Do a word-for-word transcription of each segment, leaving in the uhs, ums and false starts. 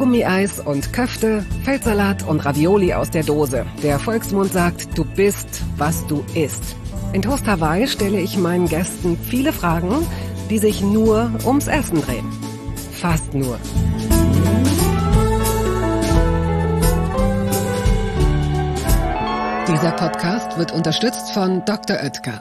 Gummieis und Köfte, Feldsalat und Ravioli aus der Dose. Der Volksmund sagt, du bist, was du isst. In Toast Hawaii stelle ich meinen Gästen viele Fragen, die sich nur ums Essen drehen. Fast nur. Dieser Podcast wird unterstützt von Doktor Oetker.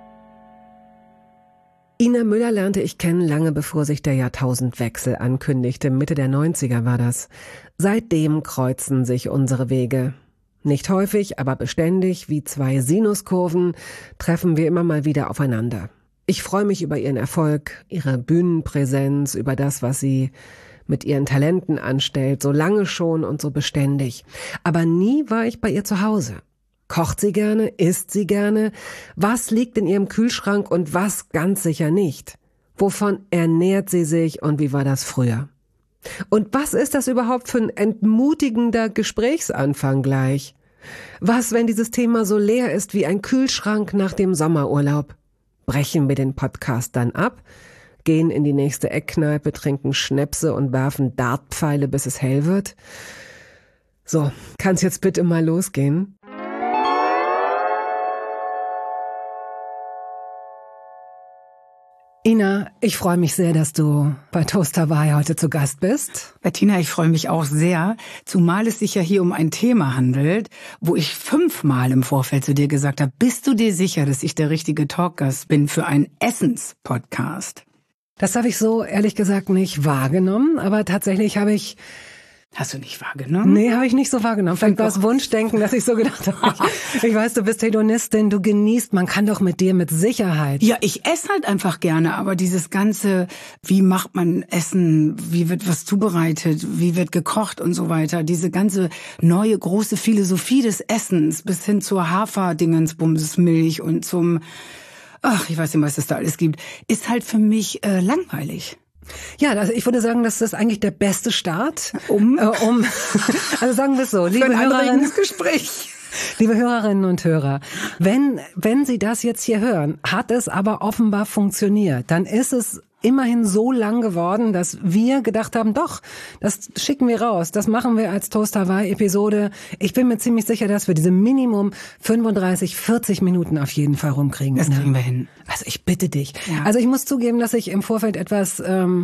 Ina Müller lernte ich kennen lange bevor sich der Jahrtausendwechsel ankündigte. Mitte der neunziger war das. Seitdem kreuzen sich unsere Wege. Nicht häufig, aber beständig, wie zwei Sinuskurven, treffen wir immer mal wieder aufeinander. Ich freue mich über ihren Erfolg, ihre Bühnenpräsenz, über das, was sie mit ihren Talenten anstellt, so lange schon und so beständig. Aber nie war ich bei ihr zu Hause. Kocht sie gerne? Isst sie gerne? Was liegt in ihrem Kühlschrank und was ganz sicher nicht? Wovon ernährt sie sich und wie war das früher? Und was ist das überhaupt für ein entmutigender Gesprächsanfang gleich? Was, wenn dieses Thema so leer ist wie ein Kühlschrank nach dem Sommerurlaub? Brechen wir den Podcast dann ab, gehen in die nächste Eckkneipe, trinken Schnäpse und werfen Dartpfeile, bis es hell wird? So, kann's jetzt bitte mal losgehen? Ina, ich freue mich sehr, dass du bei Toast Hawaii heute zu Gast bist. Bettina, ich freue mich auch sehr, zumal es sich ja hier um ein Thema handelt, wo ich fünfmal im Vorfeld zu dir gesagt habe, bist du dir sicher, dass ich der richtige Talkgast bin für einen Essens-Podcast? Das habe ich so ehrlich gesagt nicht wahrgenommen, aber tatsächlich habe ich... Hast du nicht wahrgenommen? Nee, habe ich nicht so wahrgenommen. Vielleicht war es Wunschdenken, dass ich so gedacht habe. Ich, ich weiß, du bist Hedonistin, du genießt, man kann doch mit dir mit Sicherheit. Ja, ich esse halt einfach gerne, aber dieses ganze, wie macht man Essen, wie wird was zubereitet, wie wird gekocht und so weiter, diese ganze neue große Philosophie des Essens bis hin zur Haferdingensbumsmilch und zum, ach, ich weiß nicht, was es da alles gibt, ist halt für mich äh, langweilig. Ja, also ich würde sagen, das ist eigentlich der beste Start, um, äh, um also sagen wir es so, liebe Hörerinnen, Gespräch. Liebe Hörerinnen und Hörer, wenn wenn Sie das jetzt hier hören, hat es aber offenbar funktioniert, dann ist es immerhin so lang geworden, dass wir gedacht haben, doch, das schicken wir raus, das machen wir als Toast Hawaii Episode. Ich bin mir ziemlich sicher, dass wir diese Minimum fünfunddreißig, vierzig Minuten auf jeden Fall rumkriegen. Das kriegen wir hin. Also ich bitte dich. Ja. Also ich muss zugeben, dass ich im Vorfeld etwas ähm,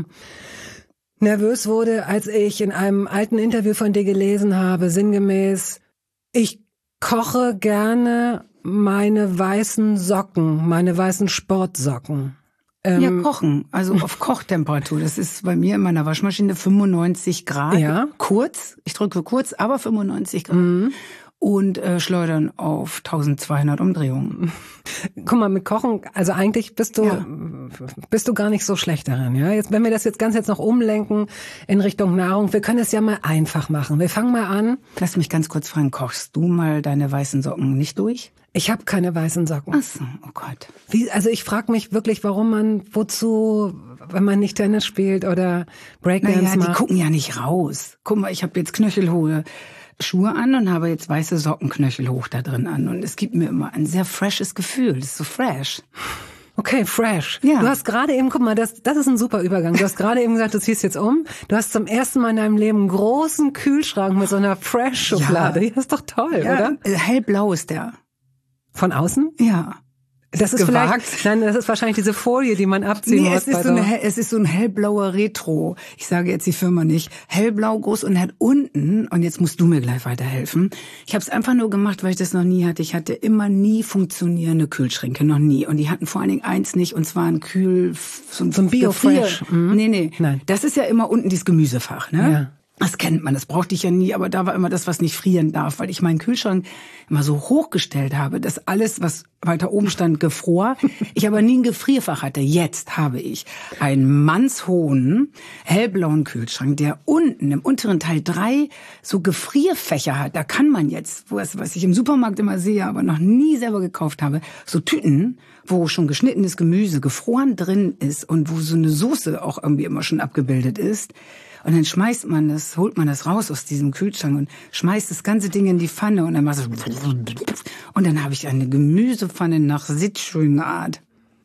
nervös wurde, als ich in einem alten Interview von dir gelesen habe, sinngemäß, ich koche gerne meine weißen Socken, meine weißen Sportsocken. Ja, kochen, also auf Kochtemperatur. Das ist bei mir in meiner Waschmaschine fünfundneunzig Grad. Ja. Kurz, ich drücke kurz, aber fünfundneunzig Grad. Mhm. Und äh, schleudern auf eintausendzweihundert Umdrehungen. Guck mal, mit Kochen, also eigentlich bist du ja. bist du gar nicht so schlecht daran, ja? Jetzt, wenn wir das jetzt ganz jetzt noch umlenken in Richtung Nahrung, wir können es ja mal einfach machen. Wir fangen mal an. Lass mich ganz kurz fragen, kochst du mal deine weißen Socken nicht durch? Ich habe keine weißen Socken. Ach so, oh Gott. Wie, also ich frage mich wirklich, warum man, wozu, wenn man nicht Tennis spielt oder Breakdance naja, macht. Die gucken ja nicht raus. Guck mal, ich habe jetzt knöchelhohe Schuhe an und habe jetzt weiße Socken knöchelhoch da drin an. Und es gibt mir immer ein sehr freshes Gefühl. Das ist so fresh. Okay, fresh. Ja. Du hast gerade eben, guck mal, das, das ist ein super Übergang. Du hast gerade eben gesagt, du ziehst jetzt um. Du hast zum ersten Mal in deinem Leben einen großen Kühlschrank mit so einer Fresh-Schublade. Ja. Das ist doch toll, ja, oder? Hellblau ist der. Von außen? Ja. Das ist gewagt. vielleicht, nein, das ist wahrscheinlich diese Folie, die man abziehen nee, muss. Es ist, so eine, es ist so ein hellblauer Retro. Ich sage jetzt die Firma nicht. Hellblau groß und hat unten, und jetzt musst du mir gleich weiterhelfen. Ich habe es einfach nur gemacht, weil ich das noch nie hatte. Ich hatte immer nie funktionierende Kühlschränke, noch nie. Und die hatten vor allen Dingen eins nicht, und zwar ein Kühl... So ein, so ein Bio-Fresh. Mhm. Nee, nee. Nein. Das ist ja immer unten dieses Gemüsefach, ne? Ja. Das kennt man, das brauchte ich ja nie, aber da war immer das, was nicht frieren darf, weil ich meinen Kühlschrank immer so hochgestellt habe, dass alles, was weiter oben stand, gefror. Ich aber nie ein Gefrierfach hatte. Jetzt habe ich einen mannshohen, hellblauen Kühlschrank, der unten im unteren Teil drei so Gefrierfächer hat. Da kann man jetzt, was, was ich im Supermarkt immer sehe, aber noch nie selber gekauft habe, so Tüten, wo schon geschnittenes Gemüse gefroren drin ist und wo so eine Soße auch irgendwie immer schon abgebildet ist. Und dann schmeißt man das, holt man das raus aus diesem Kühlschrank und schmeißt das ganze Ding in die Pfanne und dann macht es und dann habe ich eine Gemüsepfanne nach Sichuan-Art.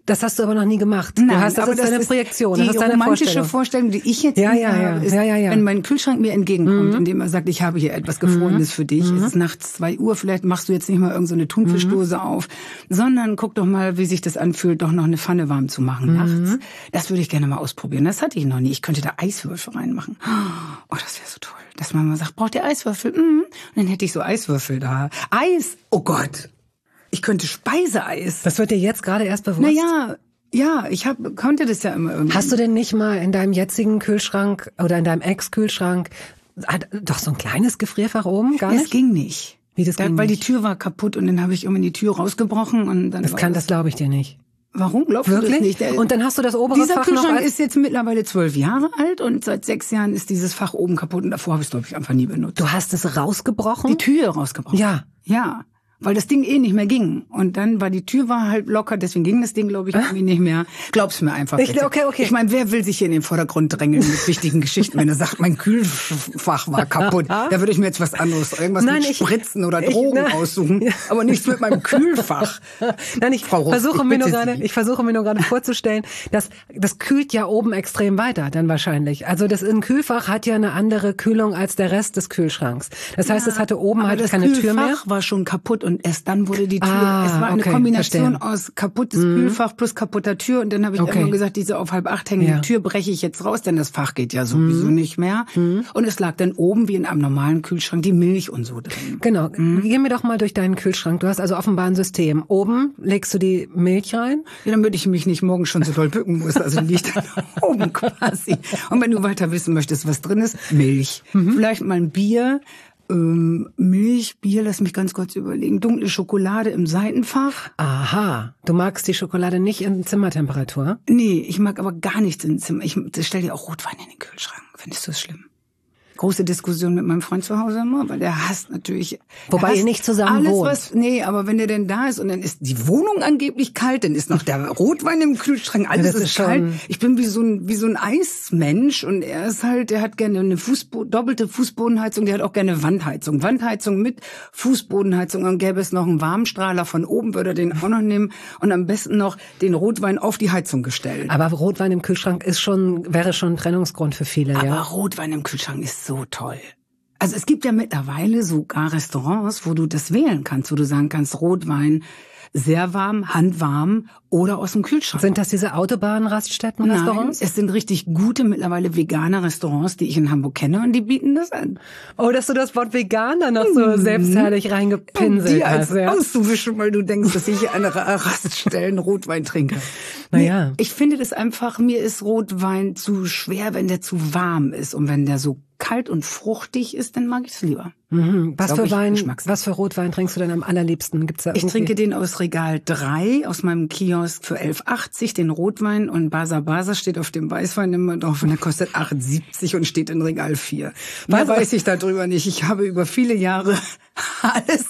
Das hast du aber noch nie gemacht. Nein, du hast, das aber ist das deine ist Projektion, die das ist deine romantische Vorstellung. Vorstellung, die ich jetzt ja, ja, habe, ja. ist, Ja, ja, ja. wenn mein Kühlschrank mir entgegenkommt, mhm. indem er sagt, ich habe hier etwas Gefrorenes mhm. für dich, mhm. es ist nachts zwei Uhr, vielleicht machst du jetzt nicht mal irgend so eine Thunfischdose mhm. auf, sondern guck doch mal, wie sich das anfühlt, doch noch eine Pfanne warm zu machen mhm. nachts. Das würde ich gerne mal ausprobieren. Das hatte ich noch nie. Ich könnte da Eiswürfel reinmachen. Oh, das wäre so toll. Dass man mal sagt, braucht ihr Eiswürfel? Mhm. Und dann hätte ich so Eiswürfel da. Eis! Oh Gott! Ich könnte Speiseeis. Das wird dir jetzt gerade erst bewusst? Naja, ja, ich hab, konnte das ja immer irgendwie. Hast du denn nicht mal in deinem jetzigen Kühlschrank oder in deinem Ex-Kühlschrank doch so ein kleines Gefrierfach oben? Gar nicht? Es ging nicht. Wie, das da, ging weil nicht? Die Tür war kaputt und dann habe ich irgendwie die Tür rausgebrochen. Und dann das kann, das glaube ich dir nicht. Warum glaubst Wirklich? du das nicht? Der, und dann hast du das obere dieser Fach Kühlschrank noch als ist jetzt mittlerweile zwölf Jahre alt und seit sechs Jahren ist dieses Fach oben kaputt und davor habe ich es, glaube ich, einfach nie benutzt. Du hast es rausgebrochen? Die Tür rausgebrochen. Ja. Ja. Weil das Ding eh nicht mehr ging. Und dann war die Tür war halt locker, deswegen ging das Ding, glaube ich, irgendwie nicht mehr. Glaub's mir einfach. Ich, okay, okay. Ich meine, wer will sich hier in den Vordergrund drängeln mit wichtigen Geschichten, wenn er sagt, mein Kühlfach war kaputt? Da würde ich mir jetzt was anderes, irgendwas Nein, mit ich, Spritzen oder Drogen ich, aussuchen, aber nichts mit meinem Kühlfach. Nein, ich Frau Ruff, versuche ich mir nur bitte gerade, Sie. ich versuche mir nur gerade vorzustellen, dass das kühlt ja oben extrem weiter, dann wahrscheinlich. Also das ein Kühlfach hat ja eine andere Kühlung als der Rest des Kühlschranks. Das heißt, es hatte oben halt keine Kühlfach Tür mehr. Das Kühlfach war schon kaputt und erst dann wurde die Tür. Ah, es war eine okay, Kombination verstehe. aus kaputtes Mhm. Kühlfach plus kaputter Tür. Und dann habe ich Okay. irgendwann gesagt, diese auf halb acht hängende Ja. Tür breche ich jetzt raus, denn das Fach geht ja sowieso Mhm. nicht mehr. Mhm. Und es lag dann oben, wie in einem normalen Kühlschrank, die Milch und so drin. Genau. Mhm. Geh mir doch mal durch deinen Kühlschrank. Du hast also offenbar ein System. Oben legst du die Milch rein. Ja, damit ich mich nicht morgen schon so doll bücken muss. Also liegt dann oben quasi. Und wenn du weiter wissen möchtest, was drin ist, Milch. Mhm. Vielleicht mal ein Bier. Ähm, Milch, Bier, lass mich ganz kurz überlegen. Dunkle Schokolade im Seitenfach. Aha. Du magst die Schokolade nicht in Zimmertemperatur? Nee, ich mag aber gar nichts im Zimmer. Ich stell dir auch Rotwein in den Kühlschrank. Findest du das schlimm? Große Diskussion mit meinem Freund zu Hause immer, weil der hasst natürlich. Wobei hasst ihr nicht zusammen alles, wohnt. Was, nee, aber wenn der denn da ist und dann ist die Wohnung angeblich kalt, dann ist noch der Rotwein im Kühlschrank, alles das ist, ist schon kalt. Ich bin wie so ein wie so ein Eismensch und er ist halt, der hat gerne eine Fußbo- doppelte Fußbodenheizung, der hat auch gerne Wandheizung. Wandheizung mit Fußbodenheizung und gäbe es noch einen Warmstrahler von oben, würde er den auch noch nehmen und am besten noch den Rotwein auf die Heizung gestellt. Aber Rotwein im Kühlschrank ist schon, wäre schon ein Trennungsgrund für viele, Aber ja. Rotwein im Kühlschrank ist so toll. Also es gibt ja mittlerweile sogar Restaurants, wo du das wählen kannst, wo du sagen kannst, Rotwein sehr warm, handwarm oder aus dem Kühlschrank. Sind das diese Autobahnraststätten-Restaurants? Nein, es sind richtig gute, mittlerweile vegane Restaurants, die ich in Hamburg kenne und die bieten das an. Oh, dass du das Wort vegan dann noch so selbstherrlich reingepinselt Die als hast. Ja. auszuwischen, weil du denkst, dass ich an Raststellen Rotwein trinke. Naja. Nee, ich finde das einfach, mir ist Rotwein zu schwer, wenn der zu warm ist. Und wenn der so kalt und fruchtig ist, dann mag ich es lieber. Mhm. Was für ich, Wein, Geschmackssache. was für Rotwein trinkst du denn am allerliebsten? Gibt's da Ich irgendwie? trinke den aus Regal drei, aus meinem Kiosk für elf achtzig, den Rotwein. Und Basa Basa steht auf dem Weißwein immer drauf und der kostet acht siebzig und steht in Regal vier. Mehr Was? weiß ich darüber nicht. Ich habe über viele Jahre alles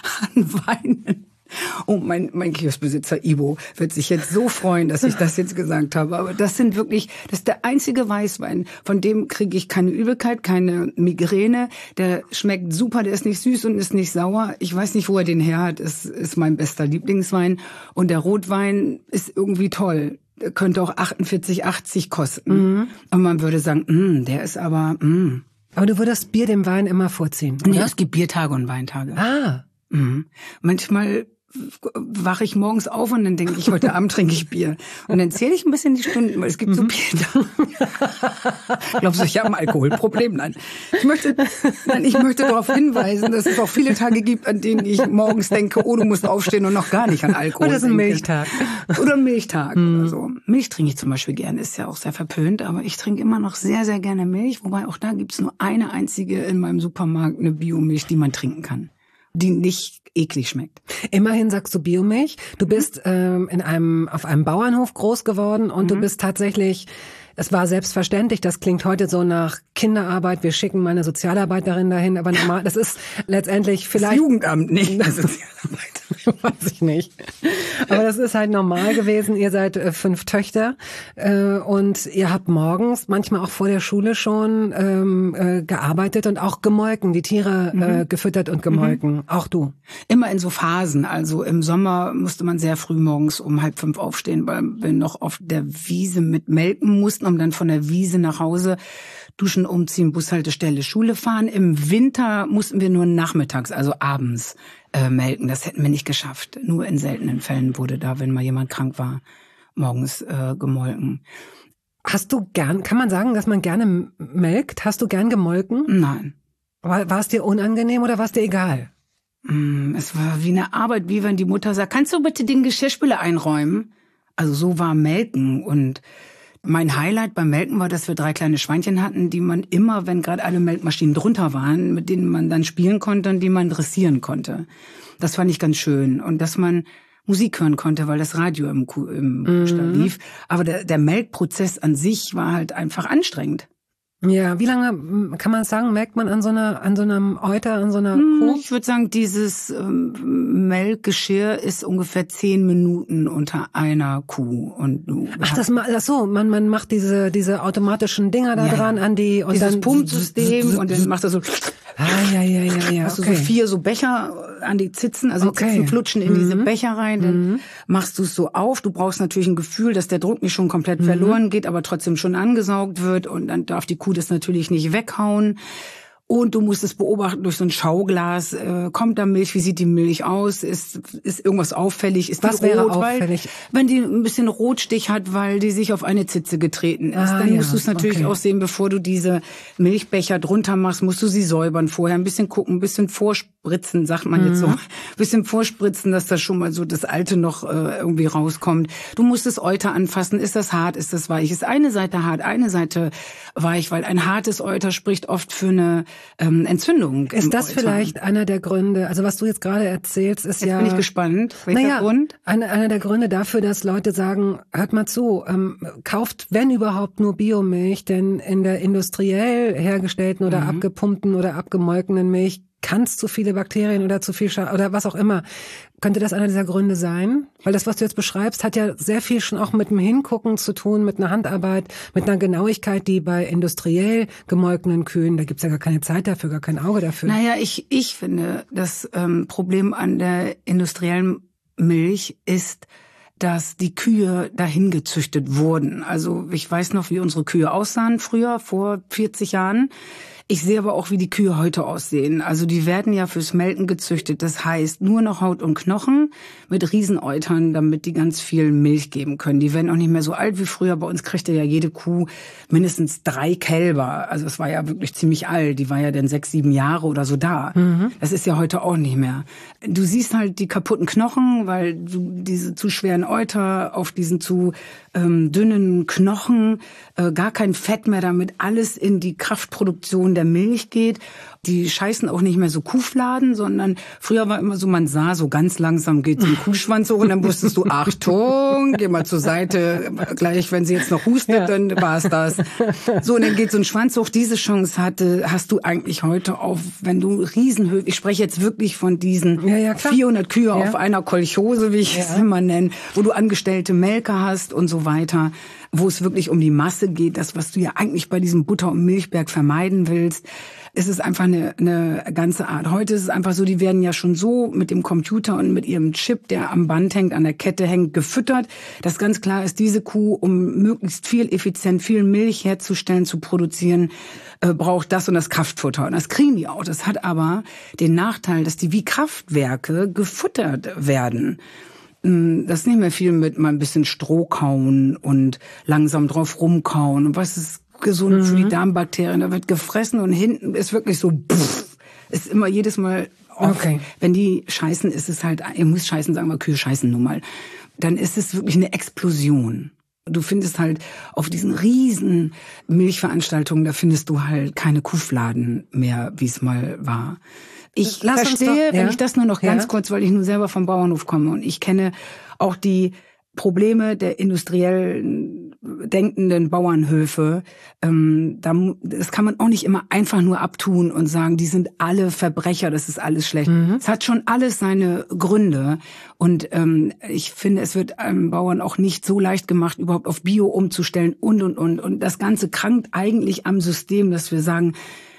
an Weinen. Oh, mein, mein Kioskbesitzer Ivo wird sich jetzt so freuen, dass ich das jetzt gesagt habe. Aber das sind wirklich, das ist der einzige Weißwein, von dem kriege ich keine Übelkeit, keine Migräne. Der schmeckt super, der ist nicht süß und ist nicht sauer. Ich weiß nicht, wo er den her hat. Es ist mein bester Lieblingswein. Und der Rotwein ist irgendwie toll. Der könnte auch achtundvierzig achtzig kosten. Mhm. Und man würde sagen, mm, der ist aber, mm. Aber du würdest Bier dem Wein immer vorziehen, oder? Nee, es gibt Biertage und Weintage. Ah. Mhm. Manchmal wache ich morgens auf und dann denke ich, heute Abend trinke ich Bier. Und dann zähle ich ein bisschen die Stunden, weil es gibt so Biertage. Glaubst du, ich habe ein Alkoholproblem? Nein. Ich möchte, nein, ich möchte darauf hinweisen, dass es auch viele Tage gibt, an denen ich morgens denke, oh, du musst aufstehen und noch gar nicht an Alkohol Oder so ein denke. Milchtag. Oder ein Milchtag oder so. Milch trinke ich zum Beispiel gerne, ist ja auch sehr verpönt, aber ich trinke immer noch sehr, sehr gerne Milch, wobei auch da gibt's nur eine einzige in meinem Supermarkt, eine Biomilch, die man trinken kann, die nicht eklig schmeckt. Immerhin sagst du Biomilch. Du bist ähm, in einem auf einem Bauernhof groß geworden und mhm. du bist tatsächlich, es war selbstverständlich, das klingt heute so nach Kinderarbeit, wir schicken mal eine Sozialarbeiterin dahin, aber normal, das ist letztendlich vielleicht... Das Jugendamt, nicht eine Sozialarbeiterin. Weiß ich nicht. Aber das ist halt normal gewesen. Ihr seid äh, fünf Töchter äh, und ihr habt morgens, manchmal auch vor der Schule schon ähm, äh, gearbeitet und auch gemolken, die Tiere mhm. äh, gefüttert und gemolken. melken, auch du? Immer in so Phasen. Also im Sommer musste man sehr früh morgens um halb fünf aufstehen, weil wir noch auf der Wiese mit melken mussten, um dann von der Wiese nach Hause duschen, umziehen, Bushaltestelle, Schule fahren. Im Winter mussten wir nur nachmittags, also abends, äh, melken. Das hätten wir nicht geschafft. Nur in seltenen Fällen wurde da, wenn mal jemand krank war, morgens äh, gemolken. Hast du gern, kann man sagen, dass man gerne melkt? Hast du gern gemolken? Nein. War, war es dir unangenehm oder war es dir egal? Mm, es war wie eine Arbeit, wie wenn die Mutter sagt, kannst du bitte den Geschirrspüler einräumen? Also so war Melken. Und mein Highlight beim Melken war, dass wir drei kleine Schweinchen hatten, die man immer, wenn gerade alle Melkmaschinen drunter waren, mit denen man dann spielen konnte und die man dressieren konnte. Das fand ich ganz schön. Und dass man Musik hören konnte, weil das Radio im, Kuh, im mhm. Stall lief. Aber der, der Melkprozess an sich war halt einfach anstrengend. Ja, wie lange, kann man sagen, melkt man an so einer, an so einem Euter, an so einer Kuh? Ich würde sagen, dieses ähm, Melkgeschirr ist ungefähr zehn Minuten unter einer Kuh. Und du ach, das, ach so, man, man macht diese, diese automatischen Dinger da ja, dran an die, und dieses dann Pumpsystem und dann macht er so, ah, ja, ja, ja, ja, hast okay. du so vier so Becher an die Zitzen, also okay. die Zitzen flutschen in mhm. diese Becher rein, dann mhm. machst du es so auf. Du brauchst natürlich ein Gefühl, dass der Druck nicht schon komplett mhm. verloren geht, aber trotzdem schon angesaugt wird, und dann darf die Kuh das natürlich nicht weghauen. Und du musst es beobachten durch so ein Schauglas. Äh, kommt da Milch? Wie sieht die Milch aus? Ist ist irgendwas auffällig? Ist Was die wäre rot? auffällig? Weil, wenn die ein bisschen Rotstich hat, weil die sich auf eine Zitze getreten ist, ah, dann ja. musst du es natürlich okay. auch sehen, bevor du diese Milchbecher drunter machst, musst du sie säubern vorher, ein bisschen gucken, ein bisschen vorspritzen, sagt man mhm. jetzt so, ein bisschen vorspritzen, dass das schon mal so das Alte noch äh, irgendwie rauskommt. Du musst das Euter anfassen. Ist das hart? Ist das weich? Ist eine Seite hart, eine Seite weich? Weil ein hartes Euter spricht oft für eine ähm, Entzündung. Ist das Euter. Vielleicht einer der Gründe, also was du jetzt gerade erzählst, ist jetzt ja... Jetzt bin ich gespannt. Welcher naja, Grund? Einer, einer der Gründe dafür, dass Leute sagen, hört mal zu, ähm, kauft, wenn überhaupt, nur Biomilch, denn in der industriell hergestellten oder mhm. abgepumpten oder abgemolkenen Milch kann es zu viele Bakterien oder zu viel Scha- oder was auch immer. Könnte das einer dieser Gründe sein? Weil das, was du jetzt beschreibst, hat ja sehr viel schon auch mit dem Hingucken zu tun, mit einer Handarbeit, mit einer Genauigkeit, die bei industriell gemolkenen Kühen, da gibt's ja gar keine Zeit dafür, gar kein Auge dafür. Naja, ich, ich finde, das ähm, Problem an der industriellen Milch ist, dass die Kühe dahin gezüchtet wurden. Also ich weiß noch, wie unsere Kühe aussahen früher, vor vierzig Jahren. Ich sehe aber auch, wie die Kühe heute aussehen. Also die werden ja fürs Melken gezüchtet. Das heißt, nur noch Haut und Knochen mit Riesenäutern, damit die ganz viel Milch geben können. Die werden auch nicht mehr so alt wie früher. Bei uns kriegte ja jede Kuh mindestens drei Kälber. Also es war ja wirklich ziemlich alt. Die war ja dann sechs, sieben Jahre oder so da. Mhm. Das ist ja heute auch nicht mehr. Du siehst halt die kaputten Knochen, weil du diese zu schweren Euter auf diesen zu ähm, dünnen Knochen, äh, gar kein Fett mehr, damit alles in die Kraftproduktion der Milch geht. Die scheißen auch nicht mehr so Kuhfladen, sondern früher war immer so, man sah so ganz langsam geht so ein Kuhschwanz hoch und dann wusstest du, Achtung, geh mal zur Seite, gleich wenn sie jetzt noch hustet, ja. dann war's das. So, und dann geht so ein Schwanz hoch. Diese Chance hatte, hast du eigentlich heute auf, wenn du Riesenhöfe, ich spreche jetzt wirklich von diesen ja, ja, vierhundert Kühe ja. auf einer Kolchose, wie ich ja. es immer nenne, wo du angestellte Melker hast und so weiter, wo es wirklich um die Masse geht, das, was du ja eigentlich bei diesem Butter- und Milchberg vermeiden willst. Es ist einfach eine, eine ganze Art. Heute ist es einfach so, die werden ja schon so mit dem Computer und mit ihrem Chip, der am Band hängt, an der Kette hängt, gefüttert, dass ganz klar ist, diese Kuh, um möglichst viel effizient, viel Milch herzustellen, zu produzieren, äh, braucht das und das Kraftfutter. Und das kriegen die auch. Das hat aber den Nachteil, dass die wie Kraftwerke gefuttert werden. Das ist nicht mehr viel mit mal ein bisschen Stroh kauen und langsam drauf rumkauen. Und was ist gesund mhm. für die Darmbakterien? Da wird gefressen und hinten ist wirklich so, pff, ist immer jedes Mal off. Okay. Wenn die scheißen, ist es halt, ihr müsst scheißen sagen, aber Kühe scheißen nun mal. Dann ist es wirklich eine Explosion. Du findest halt auf diesen riesen Milchveranstaltungen, da findest du halt keine Kuhfladen mehr, wie es mal war. Ich Lass verstehe, doch, ja? wenn ich das nur noch ganz ja? kurz, weil ich nur selber vom Bauernhof komme und ich kenne auch die Probleme der industriell denkenden Bauernhöfe. Ähm, da, das kann man auch nicht immer einfach nur abtun und sagen, die sind alle Verbrecher, das ist alles schlecht. Mhm. Es hat schon alles seine Gründe und ähm, ich finde, es wird einem Bauern auch nicht so leicht gemacht, überhaupt auf Bio umzustellen und, und, und. Und das Ganze krankt eigentlich am System, dass wir sagen,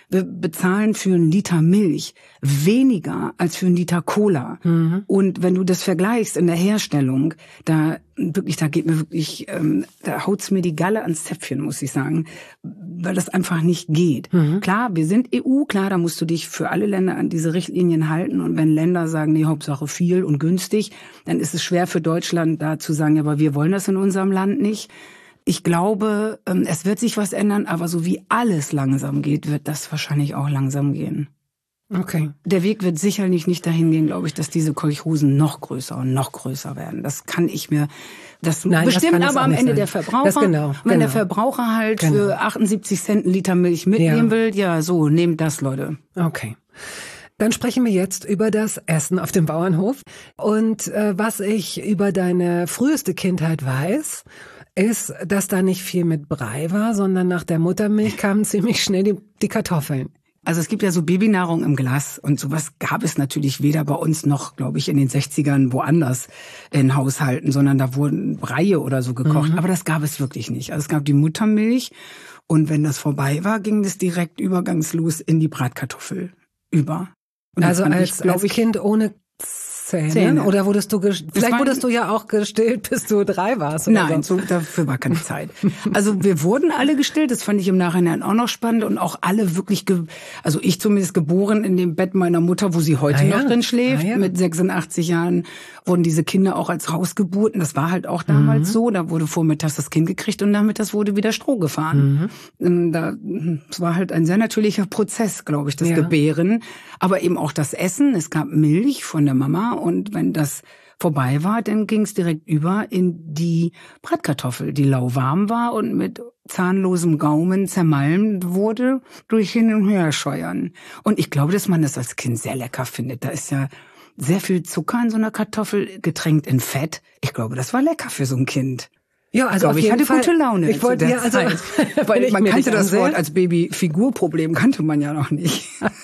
Wir bezahlen für einen Liter Milch weniger als für einen Liter Cola. Mhm. Und wenn du das vergleichst in der Herstellung, da wirklich, da geht mir wirklich, ähm, da haut's mir die Galle ans Zäpfchen, muss ich sagen, weil das einfach nicht geht. Mhm. Klar, wir sind E U, klar, da musst du dich für alle Länder an diese Richtlinien halten. Und wenn Länder sagen, nee, Hauptsache viel und günstig, dann ist es schwer für Deutschland da zu sagen, ja, aber wir wollen das in unserem Land nicht. Ich glaube, es wird sich was ändern, aber so wie alles langsam geht, wird das wahrscheinlich auch langsam gehen. Okay. Der Weg wird sicherlich nicht dahin gehen, glaube ich, dass diese Kolchosen noch größer und noch größer werden. Das kann ich mir, das Nein, bestimmt das aber am Ende sein. Der Verbraucher. Das genau, wenn genau. der Verbraucher halt genau. für achtundsiebzig Cent einen Liter Milch mitnehmen ja. will, ja, so, nehmt das, Leute. Okay. Dann sprechen wir jetzt über das Essen auf dem Bauernhof. Und äh, was ich über deine früheste Kindheit weiß, ist, dass da nicht viel mit Brei war, sondern nach der Muttermilch kamen ziemlich schnell die, die Kartoffeln. Also es gibt ja so Babynahrung im Glas und sowas gab es natürlich weder bei uns noch, glaube ich, in den sechzigern woanders in Haushalten, sondern da wurden Breie oder so gekocht. Mhm. Aber das gab es wirklich nicht. Also es gab die Muttermilch und wenn das vorbei war, ging das direkt übergangslos in die Bratkartoffel über. Und also als, ich, als ich, Kind ohne Zähne? Zähne. Oder wurdest du, vielleicht wurdest du ja auch gestillt, bis du drei warst. Oder Nein, so, dafür war keine Zeit. Also wir wurden alle gestillt, das fand ich im Nachhinein auch noch spannend und auch alle wirklich, ge- also ich zumindest geboren in dem Bett meiner Mutter, wo sie heute ah, ja. noch drin schläft. Ah, ja. Mit sechsundachtzig Jahren wurden diese Kinder auch als Hausgeburten. Das war halt auch damals mhm. so. Da wurde vormittags das Kind gekriegt und nachmittags wurde wieder Stroh gefahren. Mhm. Da, das war halt ein sehr natürlicher Prozess, glaube ich, das ja. Gebären. Aber eben auch das Essen. Es gab Milch von der Mama. Und wenn das vorbei war, dann ging es direkt über in die Bratkartoffel, die lauwarm war und mit zahnlosem Gaumen zermalmt wurde durch Hin- und Herscheuern. Und ich glaube, dass man das als Kind sehr lecker findet. Da ist ja sehr viel Zucker in so einer Kartoffel, getränkt in Fett. Ich glaube, das war lecker für so ein Kind. Ja, also ich, glaube, ich hatte Fall, gute Laune. Ich wollte ja, also, weil man kannte das Wort als Baby Figurproblem kannte man ja noch nicht.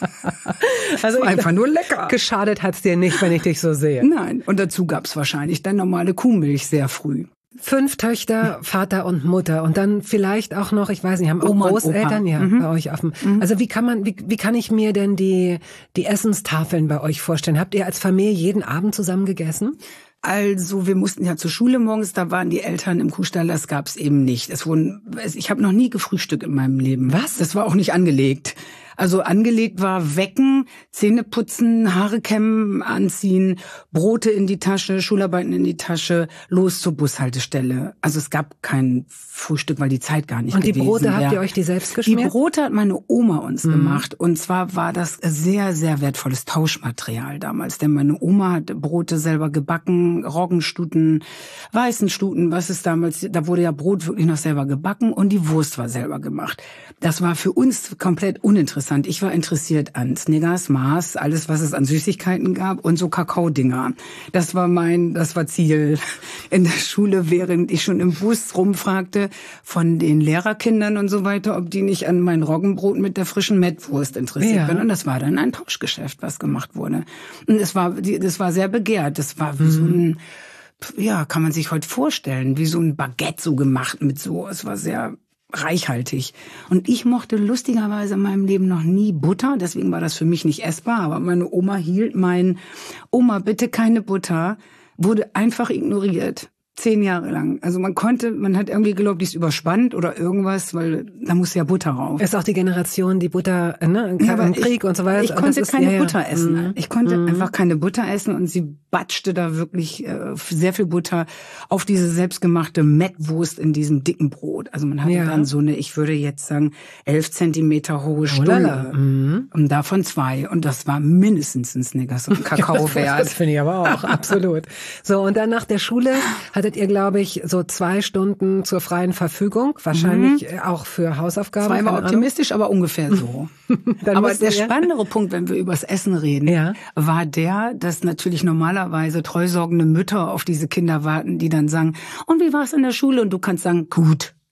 Also war einfach nur lecker. Geschadet hat's dir nicht, wenn ich dich so sehe. Nein, und dazu gab's wahrscheinlich dann normale Kuhmilch sehr früh. Fünf Töchter, Vater und Mutter und dann vielleicht auch noch, ich weiß nicht, haben auch Oma Großeltern ja mhm. bei euch auf dem. Mhm. Also wie kann man, wie, wie kann ich mir denn die die Essenstafeln bei euch vorstellen? Habt ihr als Familie jeden Abend zusammen gegessen? Also wir mussten ja zur Schule morgens, da waren die Eltern im Kuhstall, das gab's eben nicht. Es wurden, ich habe noch nie gefrühstückt in meinem Leben. Was? Das war auch nicht angelegt. Also angelegt war Wecken, Zähne putzen, Haare kämmen, anziehen, Brote in die Tasche, Schularbeiten in die Tasche, los zur Bushaltestelle. Also es gab kein Frühstück, weil die Zeit gar nicht und gewesen. Und die Brote habt ja. ihr euch die selbst geschmiert? Die Brote hat meine Oma uns mhm. gemacht. Und zwar war das sehr, sehr wertvolles Tauschmaterial damals. Denn meine Oma hat Brote selber gebacken, Roggenstuten, Weißenstuten, was ist damals, da wurde ja Brot wirklich noch selber gebacken und die Wurst war selber gemacht. Das war für uns komplett uninteressant. Ich war interessiert an Snickers, Mars, alles, was es an Süßigkeiten gab und so Kakao-Dinger. Das war mein, das war Ziel in der Schule, während ich schon im Bus rumfragte von den Lehrerkindern und so weiter, ob die nicht an mein Roggenbrot mit der frischen Mettwurst interessiert ja. sind. Und das war dann ein Tauschgeschäft, was gemacht wurde. Und es war, das war sehr begehrt. Das war wie mhm. so ein, ja, kann man sich heute vorstellen, wie so ein Baguette so gemacht mit so, es war sehr reichhaltig. Und ich mochte lustigerweise in meinem Leben noch nie Butter, deswegen war das für mich nicht essbar, aber meine Oma hielt mein, Oma, bitte keine Butter, wurde einfach ignoriert. Zehn Jahre lang. Also man konnte, man hat irgendwie geglaubt, die ist überspannt oder irgendwas, weil da muss ja Butter rauf. Ist auch die Generation, die Butter, ne, im ja, Krieg ich, und so weiter. Ich konnte ist, keine ja, Butter ja. essen. Mhm. Ich konnte mhm. einfach keine Butter essen und sie batschte da wirklich äh, sehr viel Butter auf diese selbstgemachte Mettwurst in diesem dicken Brot. Also man hatte ja. dann so eine, ich würde jetzt sagen, elf Zentimeter hohe Stulle. Oh, mhm. Und davon zwei. Und das war mindestens ein Snickers und ein Kakao wert. Das finde ich aber auch, absolut. So, und dann nach der Schule hattet ihr, glaube ich, so zwei Stunden zur freien Verfügung, wahrscheinlich mhm. auch für Hausaufgaben. Zwei war optimistisch, aber ungefähr so. Aber der ja. spannendere Punkt, wenn wir übers Essen reden, ja. war der, dass natürlich normalerweise treusorgende Mütter auf diese Kinder warten, die dann sagen, und wie war es in der Schule? Und du kannst sagen, gut.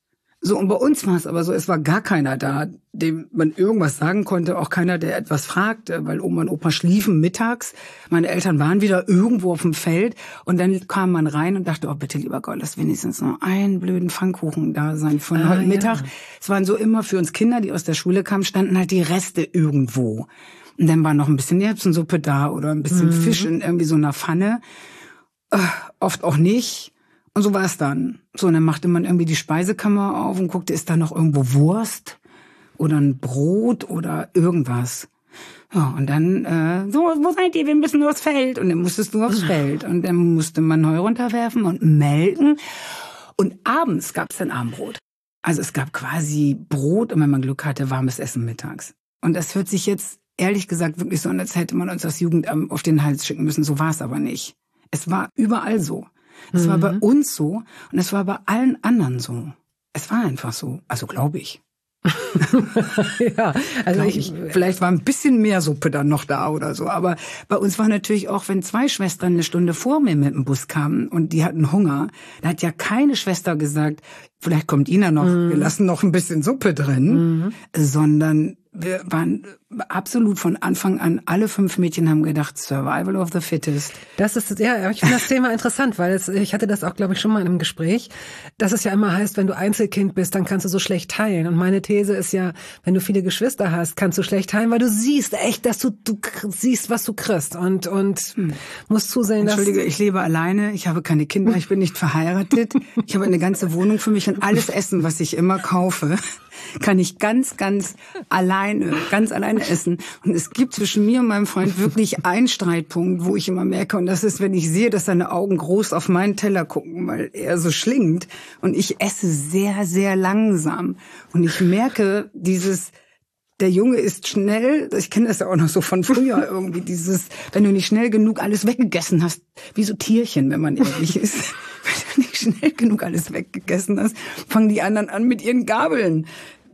So, und bei uns war es aber so, es war gar keiner da, dem man irgendwas sagen konnte, auch keiner, der etwas fragte, weil Oma und Opa schliefen mittags. Meine Eltern waren wieder irgendwo auf dem Feld und dann kam man rein und dachte, oh bitte, lieber Gott, lass wenigstens noch einen blöden Pfannkuchen da sein von ah, heute ja. Mittag. Es waren so immer für uns Kinder, die aus der Schule kamen, standen halt die Reste irgendwo. Und dann war noch ein bisschen Erbsensuppe da oder ein bisschen mhm. Fisch in irgendwie so einer Pfanne. Äh, oft auch nicht. Und so war es dann. So, und dann machte man irgendwie die Speisekammer auf und guckte, ist da noch irgendwo Wurst oder ein Brot oder irgendwas. Ja, und dann, äh, so, wo seid ihr? Wir müssen nur aufs Feld. Und dann musstest du aufs Feld. Und dann musste man Heu runterwerfen und melken. Und abends gab's dann Abendbrot. Also es gab quasi Brot und wenn man Glück hatte, warmes Essen mittags. Und das hört sich jetzt ehrlich gesagt wirklich so an, als hätte man uns das Jugendamt auf den Hals schicken müssen. So war es aber nicht. Es war überall so. Es mhm. war bei uns so und es war bei allen anderen so. Es war einfach so. Also glaube ich. ja, also glaub ich, ich, vielleicht war ein bisschen mehr Suppe dann noch da oder so. Aber bei uns war natürlich auch, wenn zwei Schwestern eine Stunde vor mir mit dem Bus kamen und die hatten Hunger, da hat ja keine Schwester gesagt, vielleicht kommt Ina noch, mhm. wir lassen noch ein bisschen Suppe drin, mhm. sondern wir waren absolut von Anfang an, alle fünf Mädchen haben gedacht, Survival of the Fittest. Das ist, ja, ich finde das Thema interessant, weil es, ich hatte das auch, glaube ich, schon mal in einem Gespräch, dass es ja immer heißt, wenn du Einzelkind bist, dann kannst du so schlecht teilen. Und meine These ist ja, wenn du viele Geschwister hast, kannst du schlecht teilen, weil du siehst echt, dass du, du siehst, was du kriegst und, und hm. musst zusehen, dass... Entschuldige, ich lebe alleine, ich habe keine Kinder, ich bin nicht verheiratet, ich habe eine ganze Wohnung für mich und alles Essen, was ich immer kaufe, kann ich ganz, ganz alleine, ganz alleine essen. Und es gibt zwischen mir und meinem Freund wirklich einen Streitpunkt, wo ich immer merke, und das ist, wenn ich sehe, dass seine Augen groß auf meinen Teller gucken, weil er so schlingt. Und ich esse sehr, sehr langsam. Und ich merke dieses, der Junge ist schnell, ich kenne das ja auch noch so von früher irgendwie, dieses, wenn du nicht schnell genug alles weggegessen hast, wie so Tierchen, wenn man ehrlich ist. Wenn du nicht schnell genug alles weggegessen hast, fangen die anderen an mit ihren Gabeln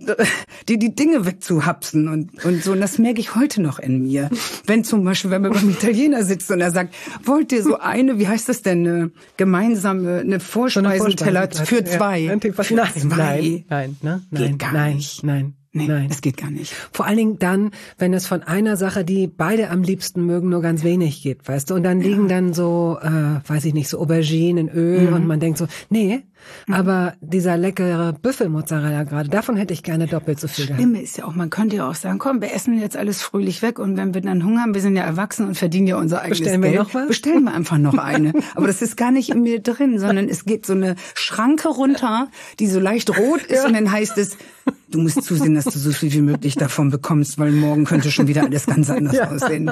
die die Dinge wegzuhapsen und und so. Und das merke ich heute noch in mir. Wenn zum Beispiel, wenn man beim Italiener sitzt und er sagt, wollt ihr so eine, wie heißt das denn, eine gemeinsame, eine Vorspeisenteller für zwei? Ja, nein, nein, nein, nein, geht gar nein, nicht. Nein. Nee, Nein, das geht gar nicht. Vor allen Dingen dann, wenn es von einer Sache, die beide am liebsten mögen, nur ganz wenig gibt, weißt du? Und dann liegen ja. dann so, äh, weiß ich nicht, so Auberginen in Öl mhm. und man denkt so, nee, mhm. aber dieser leckere Büffelmozzarella gerade, davon hätte ich gerne doppelt so viel gehabt. Schlimme ist ja auch, man könnte ja auch sagen, komm, wir essen jetzt alles fröhlich weg und wenn wir dann Hunger haben, wir sind ja erwachsen und verdienen ja unser eigenes Bestellen Geld. Wir noch was? Bestellen wir einfach noch eine. Aber das ist gar nicht in mir drin, sondern es geht so eine Schranke runter, die so leicht rot ist ja. und dann heißt es, du musst zusehen, dass du so viel wie möglich davon bekommst, weil morgen könnte schon wieder alles ganz anders ja. aussehen.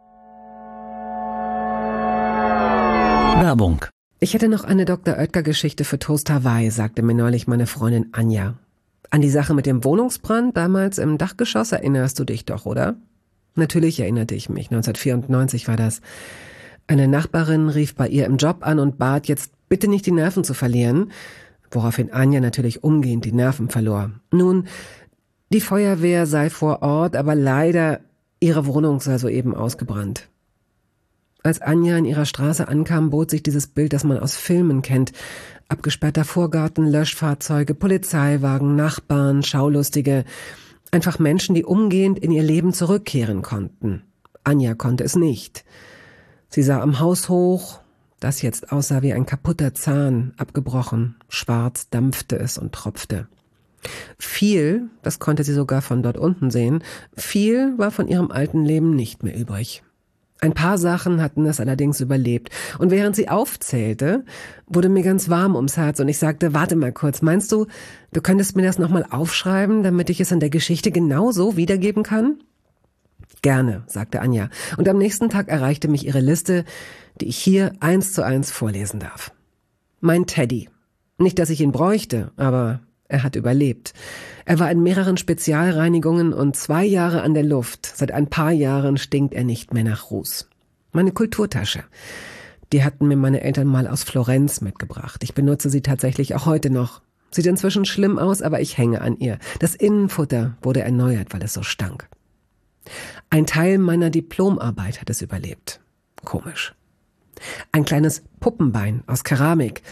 Werbung. Ich hätte noch eine Doktor Oetker-Geschichte für Toast Hawaii, sagte mir neulich meine Freundin Anja. An die Sache mit dem Wohnungsbrand damals im Dachgeschoss erinnerst du dich doch, oder? Natürlich erinnerte ich mich. neunzehnhundertvierundneunzig war das. Eine Nachbarin rief bei ihr im Job an und bat, jetzt bitte nicht die Nerven zu verlieren, woraufhin Anja natürlich umgehend die Nerven verlor. Nun, die Feuerwehr sei vor Ort, aber leider ihre Wohnung sei soeben ausgebrannt. Als Anja in ihrer Straße ankam, bot sich dieses Bild, das man aus Filmen kennt. Abgesperrter Vorgarten, Löschfahrzeuge, Polizeiwagen, Nachbarn, Schaulustige. Einfach Menschen, die umgehend in ihr Leben zurückkehren konnten. Anja konnte es nicht. Sie sah am Haus hoch, das jetzt aussah wie ein kaputter Zahn, abgebrochen, schwarz dampfte es und tropfte. Viel, das konnte sie sogar von dort unten sehen, viel war von ihrem alten Leben nicht mehr übrig. Ein paar Sachen hatten es allerdings überlebt. Und während sie aufzählte, wurde mir ganz warm ums Herz und ich sagte, warte mal kurz, meinst du, du könntest mir das nochmal aufschreiben, damit ich es in der Geschichte genau so wiedergeben kann? Gerne, sagte Anja. Und am nächsten Tag erreichte mich ihre Liste, die ich hier eins zu eins vorlesen darf. Mein Teddy. Nicht, dass ich ihn bräuchte, aber er hat überlebt. Er war in mehreren Spezialreinigungen und zwei Jahre an der Luft. Seit ein paar Jahren stinkt er nicht mehr nach Ruß. Meine Kulturtasche. Die hatten mir meine Eltern mal aus Florenz mitgebracht. Ich benutze sie tatsächlich auch heute noch. Sieht inzwischen schlimm aus, aber ich hänge an ihr. Das Innenfutter wurde erneuert, weil es so stank. Ein Teil meiner Diplomarbeit hat es überlebt. Komisch. Ein kleines Puppenbein aus Keramik.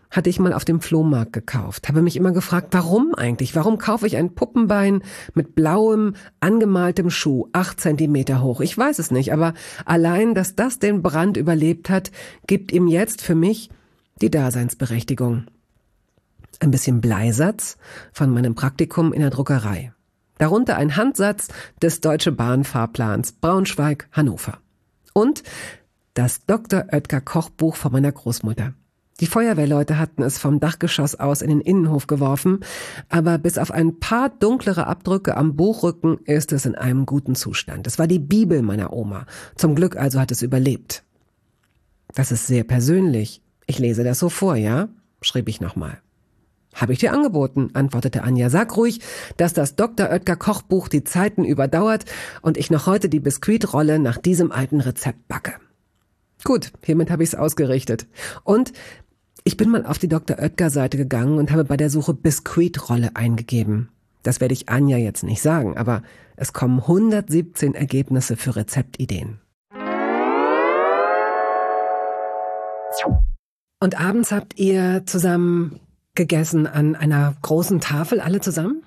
hatte ich mal auf dem Flohmarkt gekauft. Habe mich immer gefragt, warum eigentlich? Warum kaufe ich ein Puppenbein mit blauem, angemaltem Schuh, acht Zentimeter hoch? Ich weiß es nicht, aber allein, dass das den Brand überlebt hat, gibt ihm jetzt für mich die Daseinsberechtigung. Ein bisschen Bleisatz von meinem Praktikum in der Druckerei. Darunter ein Handsatz des Deutsche Bahn Fahrplans Braunschweig-Hannover. Und das Doktor Oetker Kochbuch von meiner Großmutter. Die Feuerwehrleute hatten es vom Dachgeschoss aus in den Innenhof geworfen, aber bis auf ein paar dunklere Abdrücke am Buchrücken ist es in einem guten Zustand. Es war die Bibel meiner Oma. Zum Glück also hat es überlebt. Das ist sehr persönlich. Ich lese das so vor, ja? Schrieb ich nochmal. Habe ich dir angeboten, antwortete Anja. Sag ruhig, dass das Doktor Oetker Kochbuch die Zeiten überdauert und ich noch heute die Biskuitrolle nach diesem alten Rezept backe. Gut, hiermit habe ich es ausgerichtet. Und ich bin mal auf die Doktor Oetker Seite gegangen und habe bei der Suche Biskuitrolle eingegeben. Das werde ich Anja jetzt nicht sagen, aber es kommen hundertsiebzehn Ergebnisse für Rezeptideen. Und abends habt ihr zusammen gegessen an einer großen Tafel, alle zusammen?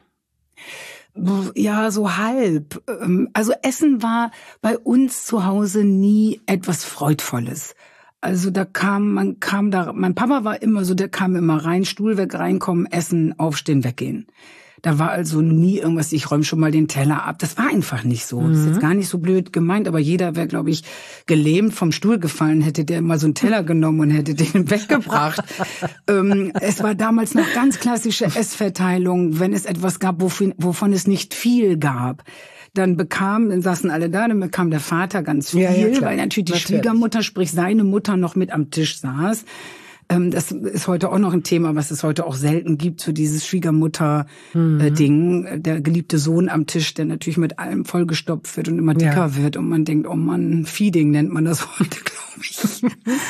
Ja, so halb. Also Essen war bei uns zu Hause nie etwas Freudvolles. Also da kam, man kam da, mein Papa war immer so, der kam immer rein, Stuhl weg, reinkommen, essen, aufstehen, weggehen. Da war also nie irgendwas, ich räume schon mal den Teller ab. Das war einfach nicht so. Mhm. Das ist jetzt gar nicht so blöd gemeint, aber jeder wäre, glaube ich, gelähmt vom Stuhl gefallen, hätte der mal so einen Teller genommen und hätte den weggebracht. ähm, es war damals noch ganz klassische Essverteilung, wenn es etwas gab, wovon, wovon es nicht viel gab. Dann bekam, dann saßen alle da, dann bekam der Vater ganz viel, ja, ja, weil natürlich die natürlich. Schwiegermutter, sprich seine Mutter, noch mit am Tisch saß. Ähm, das ist heute auch noch ein Thema, was es heute auch selten gibt, so dieses Schwiegermutter-Ding. Mhm. Der geliebte Sohn am Tisch, der natürlich mit allem vollgestopft wird und immer dicker ja. wird. Und man denkt, oh Mann, Feeding nennt man das heute, glaube ich.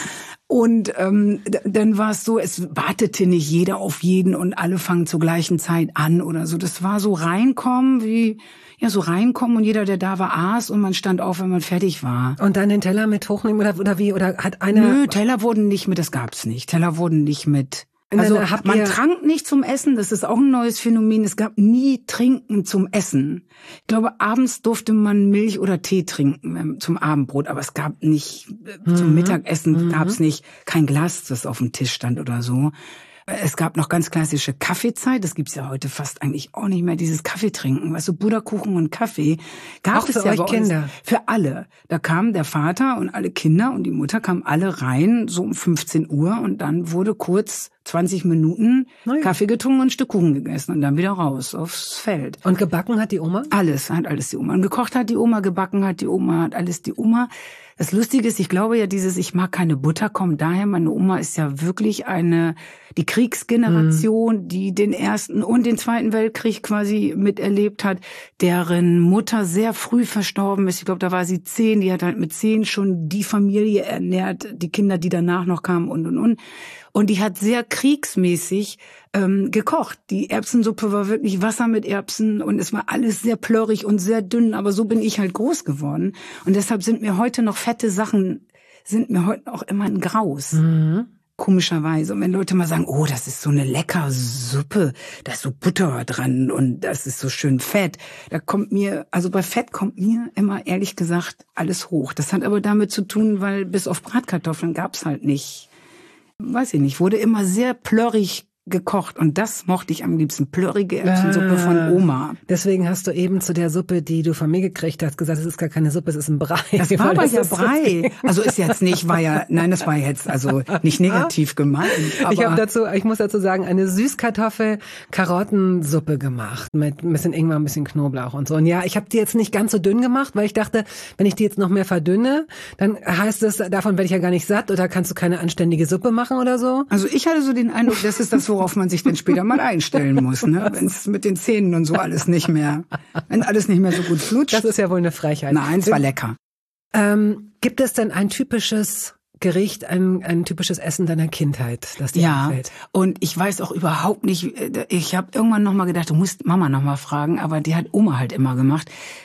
Und ähm, dann war es so, es wartete nicht jeder auf jeden und alle fangen zur gleichen Zeit an oder so. Das war so reinkommen wie... Ja, so reinkommen und jeder, der da war, aß und man stand auf, wenn man fertig war. Und dann den Teller mit hochnehmen oder, oder wie? Oder hat einer... Nö, Teller wurden nicht mit, das gab's nicht. Teller wurden nicht mit... Also man trank nicht zum Essen, das ist auch ein neues Phänomen. Es gab nie Trinken zum Essen. Ich glaube, abends durfte man Milch oder Tee trinken zum Abendbrot, aber es gab nicht, mhm. zum Mittagessen mhm. gab's nicht kein Glas, das auf dem Tisch stand oder so. Es gab noch ganz klassische Kaffeezeit. Das gibt's ja heute fast eigentlich auch nicht mehr, dieses Kaffeetrinken. Weißt du, Butterkuchen und Kaffee gab auch es für ja euch bei uns. Kinder. Für alle. Da kam der Vater und alle Kinder und die Mutter kamen alle rein, so um fünfzehn Uhr. Und dann wurde kurz zwanzig Minuten Nein. Kaffee getrunken und ein Stück Kuchen gegessen und dann wieder raus aufs Feld. Und gebacken hat die Oma? Alles, hat alles die Oma. Und gekocht hat die Oma, gebacken hat die Oma, hat alles die Oma. Das Lustige ist, ich glaube ja, dieses ich mag keine Butter kommt daher, meine Oma ist ja wirklich eine, die Kriegsgeneration, mhm. die den Ersten und den Zweiten Weltkrieg quasi miterlebt hat, deren Mutter sehr früh verstorben ist. Ich glaube, da war sie zehn, die hat halt mit zehn schon die Familie ernährt, die Kinder, die danach noch kamen und, und, und. Und die hat sehr kriegsmäßig ähm, gekocht. Die Erbsensuppe war wirklich Wasser mit Erbsen und es war alles sehr plörrig und sehr dünn, aber so bin ich halt groß geworden. Und deshalb sind mir heute noch fette Sachen, sind mir heute auch immer ein Graus. Mhm. Komischerweise. Und wenn Leute mal sagen, oh, das ist so eine leckere Suppe, da ist so Butter dran und das ist so schön Fett. Da kommt mir, also bei Fett kommt mir immer ehrlich gesagt alles hoch. Das hat aber damit zu tun, weil bis auf Bratkartoffeln gab's halt nicht. Weiß ich nicht, wurde immer sehr plörrig gekocht und das mochte ich am liebsten, plörrige Erbsensuppe ah, von Oma. Deswegen hast du eben zu der Suppe, die du von mir gekriegt hast, gesagt, es ist gar keine Suppe, es ist ein Brei. Das war aber ja Brei. Also ist jetzt nicht, war ja, nein, das war jetzt also nicht negativ gemeint. Aber ich habe dazu, ich muss dazu sagen, eine Süßkartoffel-Karottensuppe gemacht mit ein bisschen Ingwer, ein bisschen Knoblauch und so. Und ja, ich habe die jetzt nicht ganz so dünn gemacht, weil ich dachte, wenn ich die jetzt noch mehr verdünne, dann heißt es, davon werde ich ja gar nicht satt oder kannst du keine anständige Suppe machen oder so. Also ich hatte so den Eindruck, das ist das, worauf man sich dann später mal einstellen muss, ne? Wenn es mit den Zähnen und so alles nicht mehr, wenn alles nicht mehr so gut flutscht. Das ist ja wohl eine Frechheit. Nein, es war lecker. Ähm, gibt es denn ein typisches Gericht, ein, ein typisches Essen deiner Kindheit, das dir ja, gefällt? Und ich weiß auch überhaupt nicht, ich habe irgendwann nochmal gedacht, du musst Mama nochmal fragen, aber die hat Oma halt immer gemacht.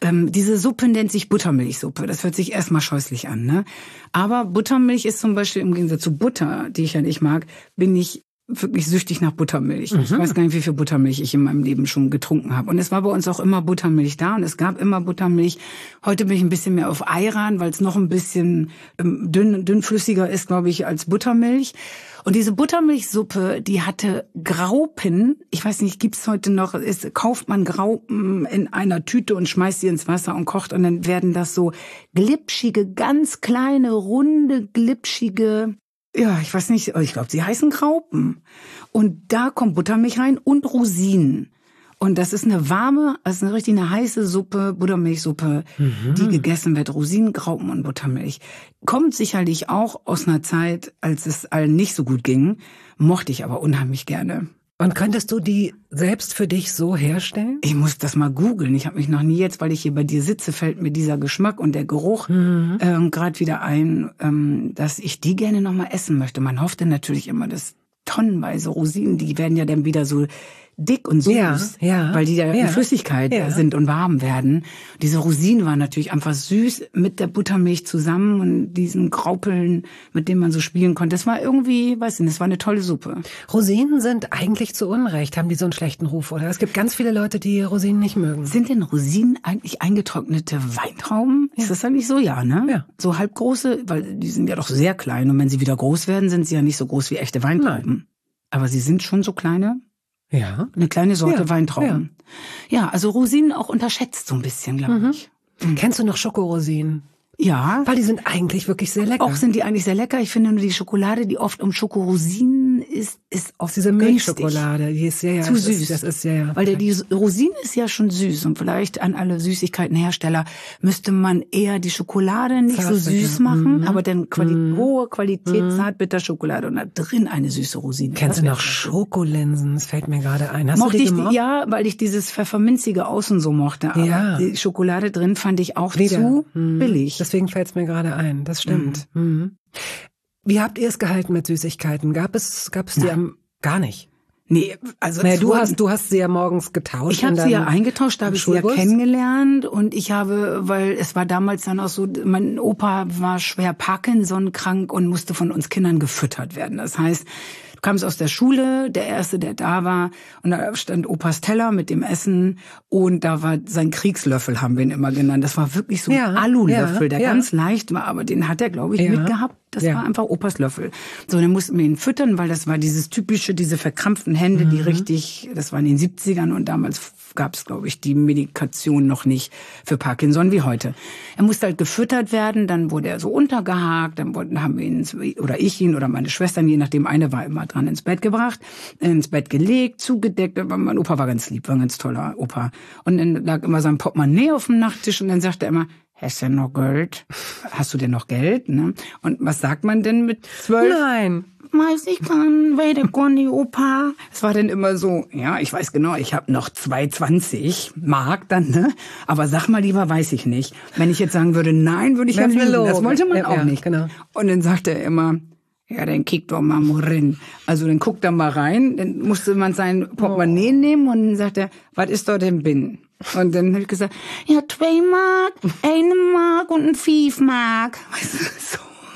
ähm, diese Suppe nennt sich Buttermilchsuppe. Das hört sich erstmal scheußlich an, ne? Aber Buttermilch ist zum Beispiel im Gegensatz zu Butter, die ich ja nicht mag, bin ich wirklich süchtig nach Buttermilch. Mhm. Ich weiß gar nicht, wie viel Buttermilch ich in meinem Leben schon getrunken habe. Und es war bei uns auch immer Buttermilch da und es gab immer Buttermilch. Heute bin ich ein bisschen mehr auf Ayran, weil es noch ein bisschen ähm, dünn, dünnflüssiger ist, glaube ich, als Buttermilch. Und diese Buttermilchsuppe, die hatte Graupen. Ich weiß nicht, gibt's heute noch, ist, kauft man Graupen in einer Tüte und schmeißt sie ins Wasser und kocht und dann werden das so glitschige, ganz kleine, runde, glitschige, ja, ich weiß nicht, ich glaube, sie heißen Graupen. Und da kommt Buttermilch rein und Rosinen. Und das ist eine warme, also eine richtig eine heiße Suppe, Buttermilchsuppe, mhm. die gegessen wird. Rosinen, Graupen und Buttermilch. Kommt sicherlich auch aus einer Zeit, als es allen nicht so gut ging, mochte ich aber unheimlich gerne. Und könntest du die selbst für dich so herstellen? Ich muss das mal googeln. Ich habe mich noch nie jetzt, weil ich hier bei dir sitze, fällt mir dieser Geschmack und der Geruch mhm. ähm, gerade wieder ein, ähm, dass ich die gerne noch mal essen möchte. Man hoffte natürlich immer, dass tonnenweise Rosinen, die werden ja dann wieder so dick und süß, ja, ja, weil die ja, ja in Flüssigkeit ja. sind und warm werden. Diese Rosinen waren natürlich einfach süß mit der Buttermilch zusammen und diesen Graupeln, mit denen man so spielen konnte. Das war irgendwie, weiß ich nicht, das war eine tolle Suppe. Rosinen sind eigentlich zu Unrecht, haben die so einen schlechten Ruf, oder? Es gibt ganz viele Leute, die Rosinen nicht mögen. Sind denn Rosinen eigentlich eingetrocknete Weintrauben? Ja. Ist das eigentlich so? Ja, ne? Ja. So halbgroße, weil die sind ja doch sehr klein und wenn sie wieder groß werden, sind sie ja nicht so groß wie echte Weintrauben. Nein. Aber sie sind schon so kleine? Ja. Eine kleine Sorte ja, Weintrauben. Ja. ja, also Rosinen auch unterschätzt so ein bisschen, glaube mhm. ich. Mhm. Kennst du noch Schokorosinen? Ja. Weil die sind eigentlich wirklich sehr lecker. Auch sind die eigentlich sehr lecker. Ich finde nur die Schokolade, die oft um Schokorosinen ist, ist oft diese Milchschokolade, die ist sehr, ja, zu das süß. Ist, das ist sehr, ja. Weil der, die Rosine ist ja schon süß und vielleicht an alle Süßigkeitenhersteller müsste man eher die Schokolade nicht Zartbitter. so süß machen, mhm. aber dann Quali- mhm. hohe Qualität mhm. Zartbitterschokolade und da drin eine süße Rosine. Kennst du noch Schokolinsen? Das fällt mir gerade ein. Hast Mochte du die ich gemocht? Die, ja, weil ich dieses Pfefferminzige außen so mochte. Aber ja. die Schokolade drin fand ich auch Wieder. zu mhm. billig. Deswegen fällt es mir gerade ein. Das stimmt. Mhm. Mhm. Wie habt ihr es gehalten mit Süßigkeiten? Gab es, gab es die am, gar nicht? Nee, also naja, du hast, du hast sie ja morgens getauscht. Ich habe sie ja eingetauscht, da habe ich sie ja kennengelernt und ich habe, weil es war damals dann auch so, mein Opa war schwer Parkinson krank und musste von uns Kindern gefüttert werden. Das heißt, du kamst aus der Schule, der Erste, der da war, und da stand Opas Teller mit dem Essen und da war sein Kriegslöffel, haben wir ihn immer genannt. Das war wirklich so ein ja, Alulöffel, ja, der ja. ganz leicht war, aber den hat er, glaube ich, ja. mitgehabt. Das ja. war einfach Opas Löffel. So, dann mussten wir ihn füttern, weil das war dieses typische, diese verkrampften Hände, mhm. die richtig, das war in den siebzigern und damals gab es, glaube ich, die Medikation noch nicht für Parkinson wie heute. Er musste halt gefüttert werden, dann wurde er so untergehakt, dann wurden, haben wir ihn, oder ich ihn oder meine Schwestern, je nachdem, eine war immer dran, ins Bett gebracht, ins Bett gelegt, zugedeckt. Mein Opa war ganz lieb, war ein ganz toller Opa. Und dann lag immer sein Portemonnaie auf dem Nachttisch und dann sagte er immer, hast du denn noch Geld? Hast du denn noch Geld? Ne? Und was sagt man denn mit zwölf? Nein. Weiß ich kann, weiter Conny, Opa. Es war dann immer so, ja, ich weiß genau, ich habe noch zwei zwanzig Mark dann, ne? Aber sag mal lieber, weiß ich nicht. Wenn ich jetzt sagen würde, nein, würde ich ja lügen. Das wollte man ja, auch ja, nicht. Genau. Und dann sagte er immer, ja, dann kick doch mal rein. Also dann guckt er mal rein, dann musste man sein Portemonnaie oh. nehmen und dann sagt er, was ist da denn bin? Und dann habe ich gesagt, ja, zwei Mark, eine Mark und ein Fünf Mark. Weißt du, so.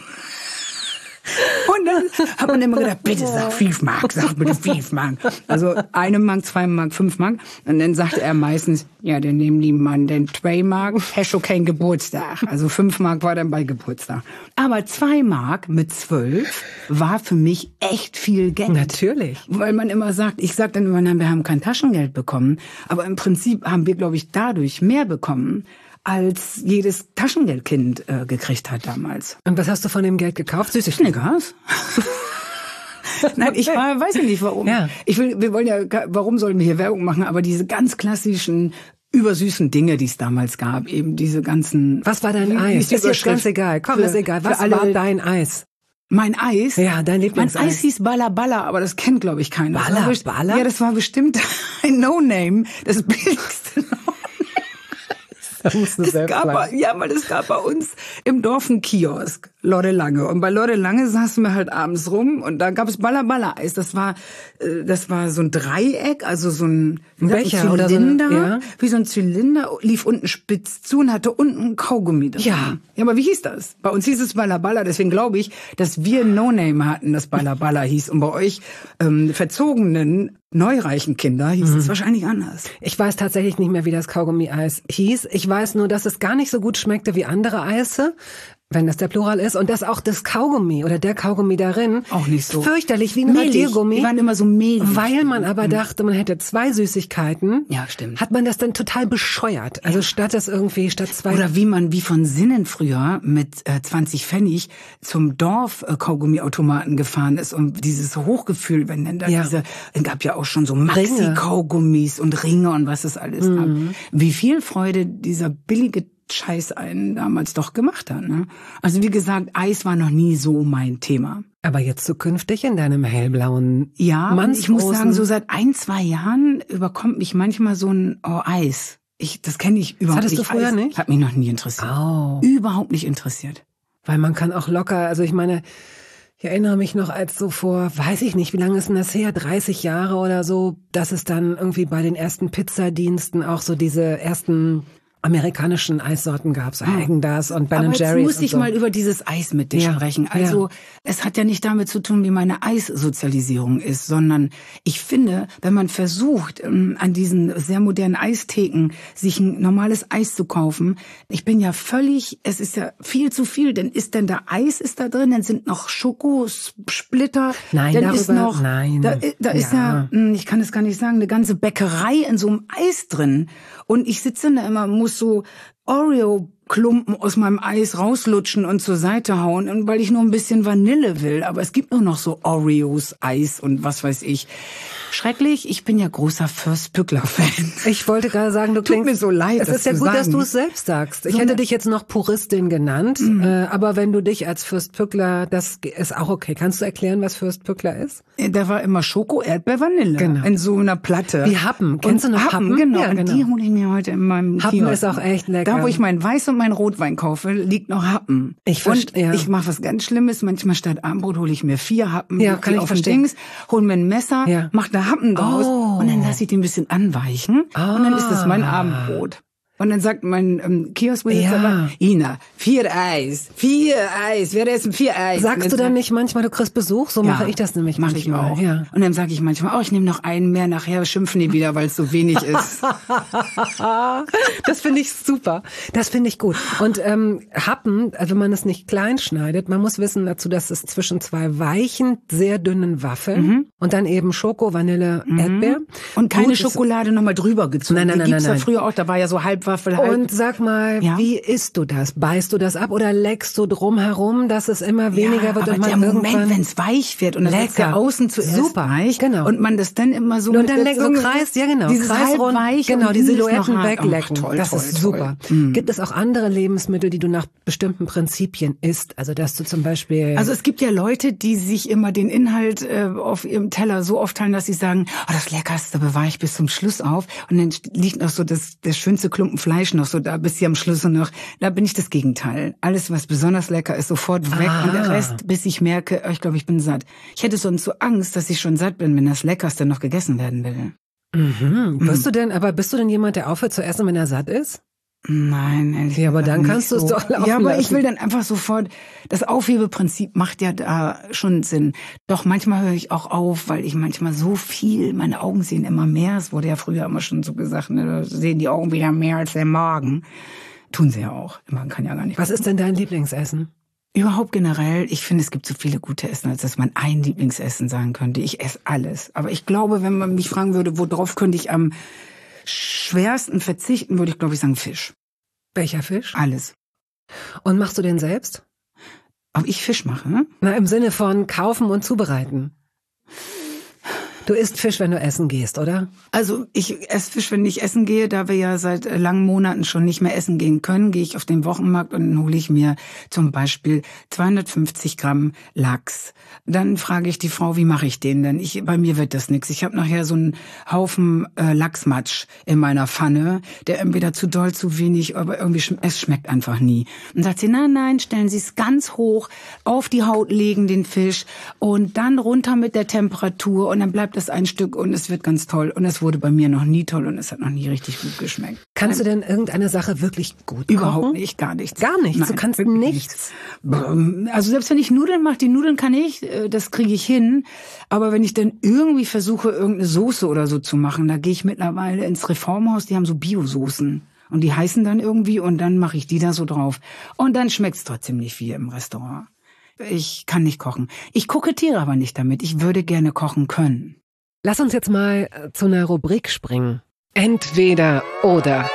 Und dann hat man immer gedacht, bitte sag fünf Mark, sag bitte fünf Mark. Also eine Mark, zwei Mark, fünf Mark. Und dann sagte er meistens, ja, dann nehmen die Mann den zwei Mark, hast du keinen Geburtstag. Also fünf Mark war dann bei Geburtstag. Aber zwei Mark mit zwölf war für mich echt viel Geld. Natürlich. Weil man immer sagt, ich sag dann immer, nein, wir haben kein Taschengeld bekommen. Aber im Prinzip haben wir, glaube ich, dadurch mehr bekommen, als jedes Taschengeldkind äh, gekriegt hat damals. Und was hast du von dem Geld gekauft? Süßigkeiten? Snickers. Nein, ich war, weiß nicht warum. Ja. Ich will, wir wollen ja, warum sollen wir hier Werbung machen? Aber diese ganz klassischen, übersüßen Dinge, die es damals gab, eben diese ganzen. Was war dein Eis? Ist jetzt ganz egal. Komm, für, ist egal. Was alle, war dein Eis? Mein Eis? Ja, dein Lieblingseis. Mein Eis hieß Balla Balla, aber das kennt, glaube ich, keiner. Balla Balla? Ja, das war bestimmt ein No-Name, das billigste No-Name. Das gab, ja, weil es gab bei uns im Dorf einen Kiosk. Lotte Lange. Und bei Lotte Lange saßen wir halt abends rum und da gab es Balla-Balla-Eis. Das war, das war so ein Dreieck, also so ein, ein Becher ein oder Zylinder, so eine, ja. wie so ein Zylinder, lief unten spitz zu und hatte unten ein Kaugummi drin. Ja. Ja, aber wie hieß das? Bei uns hieß es Balla-Balla, deswegen glaube ich, dass wir No-Name hatten, das Balla-Balla hieß. Und bei euch ähm, verzogenen, neureichen Kinder hieß mhm. es wahrscheinlich anders. Ich weiß tatsächlich nicht mehr, wie das Kaugummi-Eis hieß. Ich weiß nur, dass es gar nicht so gut schmeckte wie andere Eise, wenn das der Plural ist, und dass auch das Kaugummi oder der Kaugummi darin auch nicht so fürchterlich wie ein mehlig. Radiergummi. Die waren immer so mehlig. Weil man aber dachte, man hätte zwei Süßigkeiten. Ja, stimmt. Hat man das dann total bescheuert. Also ja. statt das irgendwie, statt zwei... Oder wie man, wie von Sinnen früher mit äh, zwanzig Pfennig zum Dorf äh, Kaugummiautomaten gefahren ist und dieses Hochgefühl, wenn denn da ja. diese, es gab ja auch schon so Maxi-Kaugummis und Ringe und was es alles mhm. gab. Wie viel Freude dieser billige Scheiß einen damals doch gemacht hat. Ne? Also wie gesagt, Eis war noch nie so mein Thema. Aber jetzt zukünftig in deinem hellblauen Ja, und ich muss sagen, so seit ein, zwei Jahren überkommt mich manchmal so ein oh, Eis. Ich, das kenne ich überhaupt nicht. Das hattest du früher Eis nicht? Hat mich noch nie interessiert. Oh. Überhaupt nicht interessiert. Weil man kann auch locker, also ich meine, ich erinnere mich noch, als so vor, weiß ich nicht, wie lange ist denn das her, dreißig Jahre oder so, dass es dann irgendwie bei den ersten Pizzadiensten auch so diese ersten amerikanischen Eissorten gab, so Häagen-Dazs und Ben and Jerry's. Aber jetzt muss ich so. mal über dieses Eis mit dir ja. sprechen. Also ja. es hat ja nicht damit zu tun, wie meine Eissozialisierung ist, sondern ich finde, wenn man versucht, an diesen sehr modernen Eistheken sich ein normales Eis zu kaufen, ich bin ja völlig, es ist ja viel zu viel, denn ist denn da Eis ist da drin, dann sind noch Schokosplitter, nein, dann darüber, ist noch, nein. da, da ist ja. ja, ich kann es gar nicht sagen, eine ganze Bäckerei in so einem Eis drin. Und ich sitze da immer, muss so Oreo-Klumpen aus meinem Eis rauslutschen und zur Seite hauen, weil ich nur ein bisschen Vanille will. Aber es gibt nur noch so Oreos, Eis und was weiß ich. Schrecklich, ich bin ja großer Fürst Pückler-Fan. Ich wollte gerade sagen, du Tut klingst... mir so leid, Es ist ja gut, sagen. dass du es selbst sagst. Ich so hätte dich jetzt noch Puristin genannt, mhm. äh, aber wenn du dich als Fürst Pückler, das ist auch okay. Kannst du erklären, was Fürst Pückler ist? Da war immer Schoko, Erdbeer, Vanille. Genau. In so einer Platte. Wie Happen. Kennst und du noch Happen? Happen? Genau. Ja, genau. Und die hole ich mir heute in meinem Happen Kiosk. ist auch echt lecker. Da, wo ich mein Weiß und mein Rotwein kaufe, liegt noch Happen. Ich verstehe. Und ich mache was ganz Schlimmes. Manchmal statt Armbrot hole ich mir vier Happen. Ja, kann ich auf verstehen. Dings, hol mir ein Messer, ja. mach da Happen draus. Oh. Und dann lasse ich die ein bisschen anweichen. Ah. Und dann ist das mein Abendbrot. Und dann sagt mein ähm, Kioskbesitzer, ja. Ina, vier Eis, vier Eis, wir essen vier Eis. Sagst du dann nicht manchmal, du kriegst Besuch? So ja, mache ich das nämlich mach manchmal. ich auch. Ja. Und dann sage ich manchmal, oh, ich nehme noch einen mehr, nachher schimpfen die wieder, weil es so wenig ist. Das finde ich super. Das finde ich gut. Und ähm, Happen, also wenn man es nicht klein schneidet, man muss wissen dazu, dass es zwischen zwei weichen, sehr dünnen Waffeln mhm. und dann eben Schoko, Vanille, mhm. Erdbeer. Und keine gut, Schokolade nochmal drüber gezogen. Nein, nein, nein. Die gibt's nein, ja nein. früher auch, da war ja so halb Waffel, halb. Und sag mal, ja? wie isst du das? Beißt du das ab oder leckst du drum herum, dass es immer weniger ja, wird? Aber und man der irgendwann Moment, wenn es weich wird und dann ist ja außen zuerst super weich genau. und man das dann immer so und mit dann der so Zunge, kreist, ja genau, dieses kreisrund, weich genau, die Silhouetten weglecken. Ach, toll, das toll, ist toll. super. Mhm. Gibt es auch andere Lebensmittel, die du nach bestimmten Prinzipien isst? Also dass du zum Beispiel... Also es gibt ja Leute, die sich immer den Inhalt äh, auf ihrem Teller so aufteilen, dass sie sagen, oh, das Leckerste bewahre ich bis zum Schluss auf. Und dann liegt noch so das, das schönste Klumpen Fleisch noch so da bis hier am Schluss und noch. Da bin ich das Gegenteil. Alles, was besonders lecker ist, sofort weg. Ah. Und der Rest, bis ich merke, oh, ich glaube, ich bin satt. Ich hätte sonst so Angst, dass ich schon satt bin, wenn das Leckerste noch gegessen werden will. Mhm. Wirst mhm. du denn, aber bist du denn jemand, der aufhört zu essen, wenn er satt ist? Nein, ehrlich Ja, aber dann nicht kannst du es so. doch laufen Ja, aber lassen. ich will dann einfach sofort, das Aufhebeprinzip macht ja da schon Sinn. Doch manchmal höre ich auch auf, weil ich manchmal so viel, meine Augen sehen immer mehr, es wurde ja früher immer schon so gesagt, ne, da sehen die Augen wieder mehr als der Magen. Tun sie ja auch, man kann ja gar nicht. Was ist denn dein Lieblingsessen? Überhaupt generell, ich finde, es gibt so viele gute Essen, als dass man ein Lieblingsessen sagen könnte. Ich esse alles. Aber ich glaube, wenn man mich fragen würde, worauf könnte ich am schwersten verzichten, würde ich, glaube ich, sagen Fisch. Welcher Fisch? Alles. Und machst du den selbst? Ob ich Fisch mache? Na, im Sinne von kaufen und zubereiten. Du isst Fisch, wenn du essen gehst, oder? Also ich esse Fisch, wenn ich essen gehe. Da wir ja seit langen Monaten schon nicht mehr essen gehen können, gehe ich auf den Wochenmarkt und dann hole ich mir zum Beispiel zweihundertfünfzig Gramm Lachs. Dann frage ich die Frau, wie mache ich den denn? Ich, bei mir wird das nichts. Ich habe nachher so einen Haufen äh, Lachsmatsch in meiner Pfanne, der entweder zu doll, zu wenig, aber irgendwie sch- es schmeckt einfach nie. Und sagt sie, nein, nein, stellen Sie es ganz hoch, auf die Haut legen den Fisch und dann runter mit der Temperatur und dann bleibt es ein Stück und es wird ganz toll. Und es wurde bei mir noch nie toll und es hat noch nie richtig gut geschmeckt. Kannst du denn irgendeine Sache wirklich gut Überhaupt kochen? nicht, gar nichts. Gar nichts? Nein, Du kannst wirklich nichts? nichts. Also selbst wenn ich Nudeln mache, die Nudeln kann ich, das kriege ich hin. Aber wenn ich dann irgendwie versuche, irgendeine Soße oder so zu machen, da gehe ich mittlerweile ins Reformhaus, die haben so Bio-Soßen. Und die heißen dann irgendwie und dann mache ich die da so drauf. Und dann schmeckt's trotzdem nicht wie im Restaurant. Ich kann nicht kochen. Ich kokettiere aber nicht damit. Ich würde gerne kochen können. Lass uns jetzt mal zu einer Rubrik springen. Entweder oder.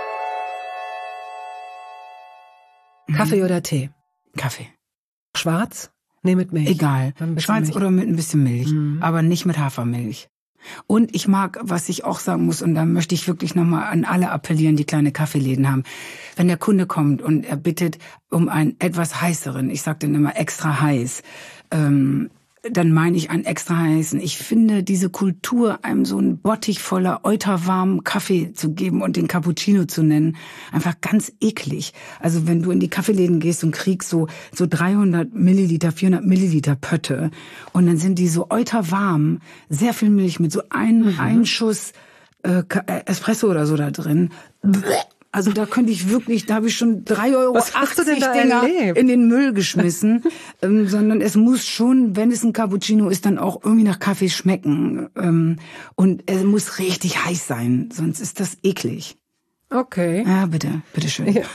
Kaffee oder Tee? Kaffee. Schwarz? Nee, mit Milch. Egal. Schwarz Milch. oder mit ein bisschen Milch. Mhm. Aber nicht mit Hafermilch. Und ich mag, was ich auch sagen muss, und da möchte ich wirklich nochmal an alle appellieren, die kleine Kaffeeläden haben. Wenn der Kunde kommt und er bittet um einen etwas heißeren, ich sage dann immer extra heiß, ähm, dann meine ich einen extra heißen. Ich finde diese Kultur, einem so einen Bottich voller euterwarmen Kaffee zu geben und den Cappuccino zu nennen, einfach ganz eklig. Also wenn du in die Kaffeeläden gehst und kriegst so so dreihundert Milliliter, vierhundert Milliliter Pötte und dann sind die so euterwarm, sehr viel Milch mit so einem mhm. einen Schuss äh, Espresso oder so da drin. Also da könnte ich wirklich, da habe ich schon drei Euro achtzig Dinger erlebt? in den Müll geschmissen. ähm, sondern es muss schon, wenn es ein Cappuccino ist, dann auch irgendwie nach Kaffee schmecken. Ähm, und es muss richtig heiß sein, sonst ist das eklig. Okay. Ja, bitte, bitteschön. Ja.